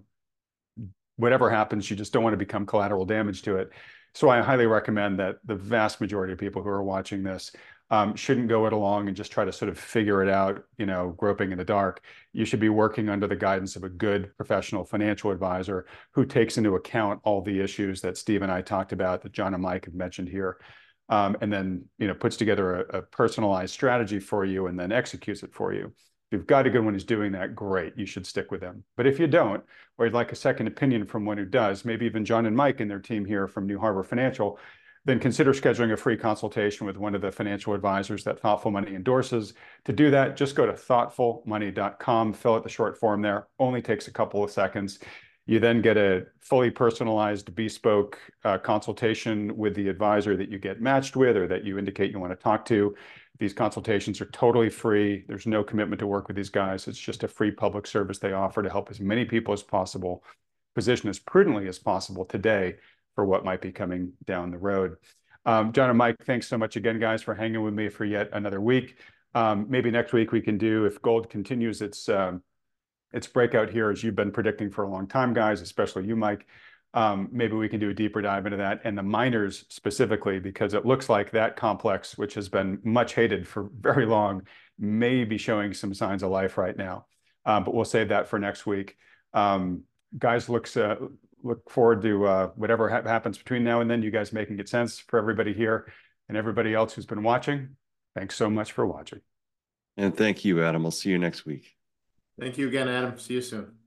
whatever happens, you just don't want to become collateral damage to it. So I highly recommend that the vast majority of people who are watching this um, shouldn't go it along and just try to sort of figure it out, you know, groping in the dark. You should be working under the guidance of a good professional financial advisor who takes into account all the issues that Steve and I talked about, that John and Mike have mentioned here, um, and then, you know, puts together a, a personalized strategy for you and then executes it for you. If you've got a good one who's doing that, great, you should stick with them. But if you don't, or you'd like a second opinion from one who does, maybe even John and Mike and their team here from New Harbor Financial, then consider scheduling a free consultation with one of the financial advisors that Thoughtful Money endorses. To do that, just go to thoughtful money dot com, fill out the short form there, only takes a couple of seconds. You then get a fully personalized, bespoke uh, consultation with the advisor that you get matched with or that you indicate you want to talk to. These consultations are totally free. There's no commitment to work with these guys. It's just a free public service they offer to help as many people as possible position as prudently as possible today for what might be coming down the road. Um, John and Mike, thanks so much again, guys, for hanging with me for yet another week. Um, maybe next week we can do, if gold continues its um, its breakout here, as you've been predicting for a long time, guys, especially you, Mike. Um, maybe we can do a deeper dive into that and the miners specifically, because it looks like that complex, which has been much hated for very long, may be showing some signs of life right now. Um, but we'll save that for next week. Um, guys, looks uh, look forward to uh, whatever ha happens between now and then. You guys making good sense for everybody here and everybody else who's been watching. Thanks so much for watching. And thank you, Adam. I'll see you next week. Thank you again, Adam. See you soon.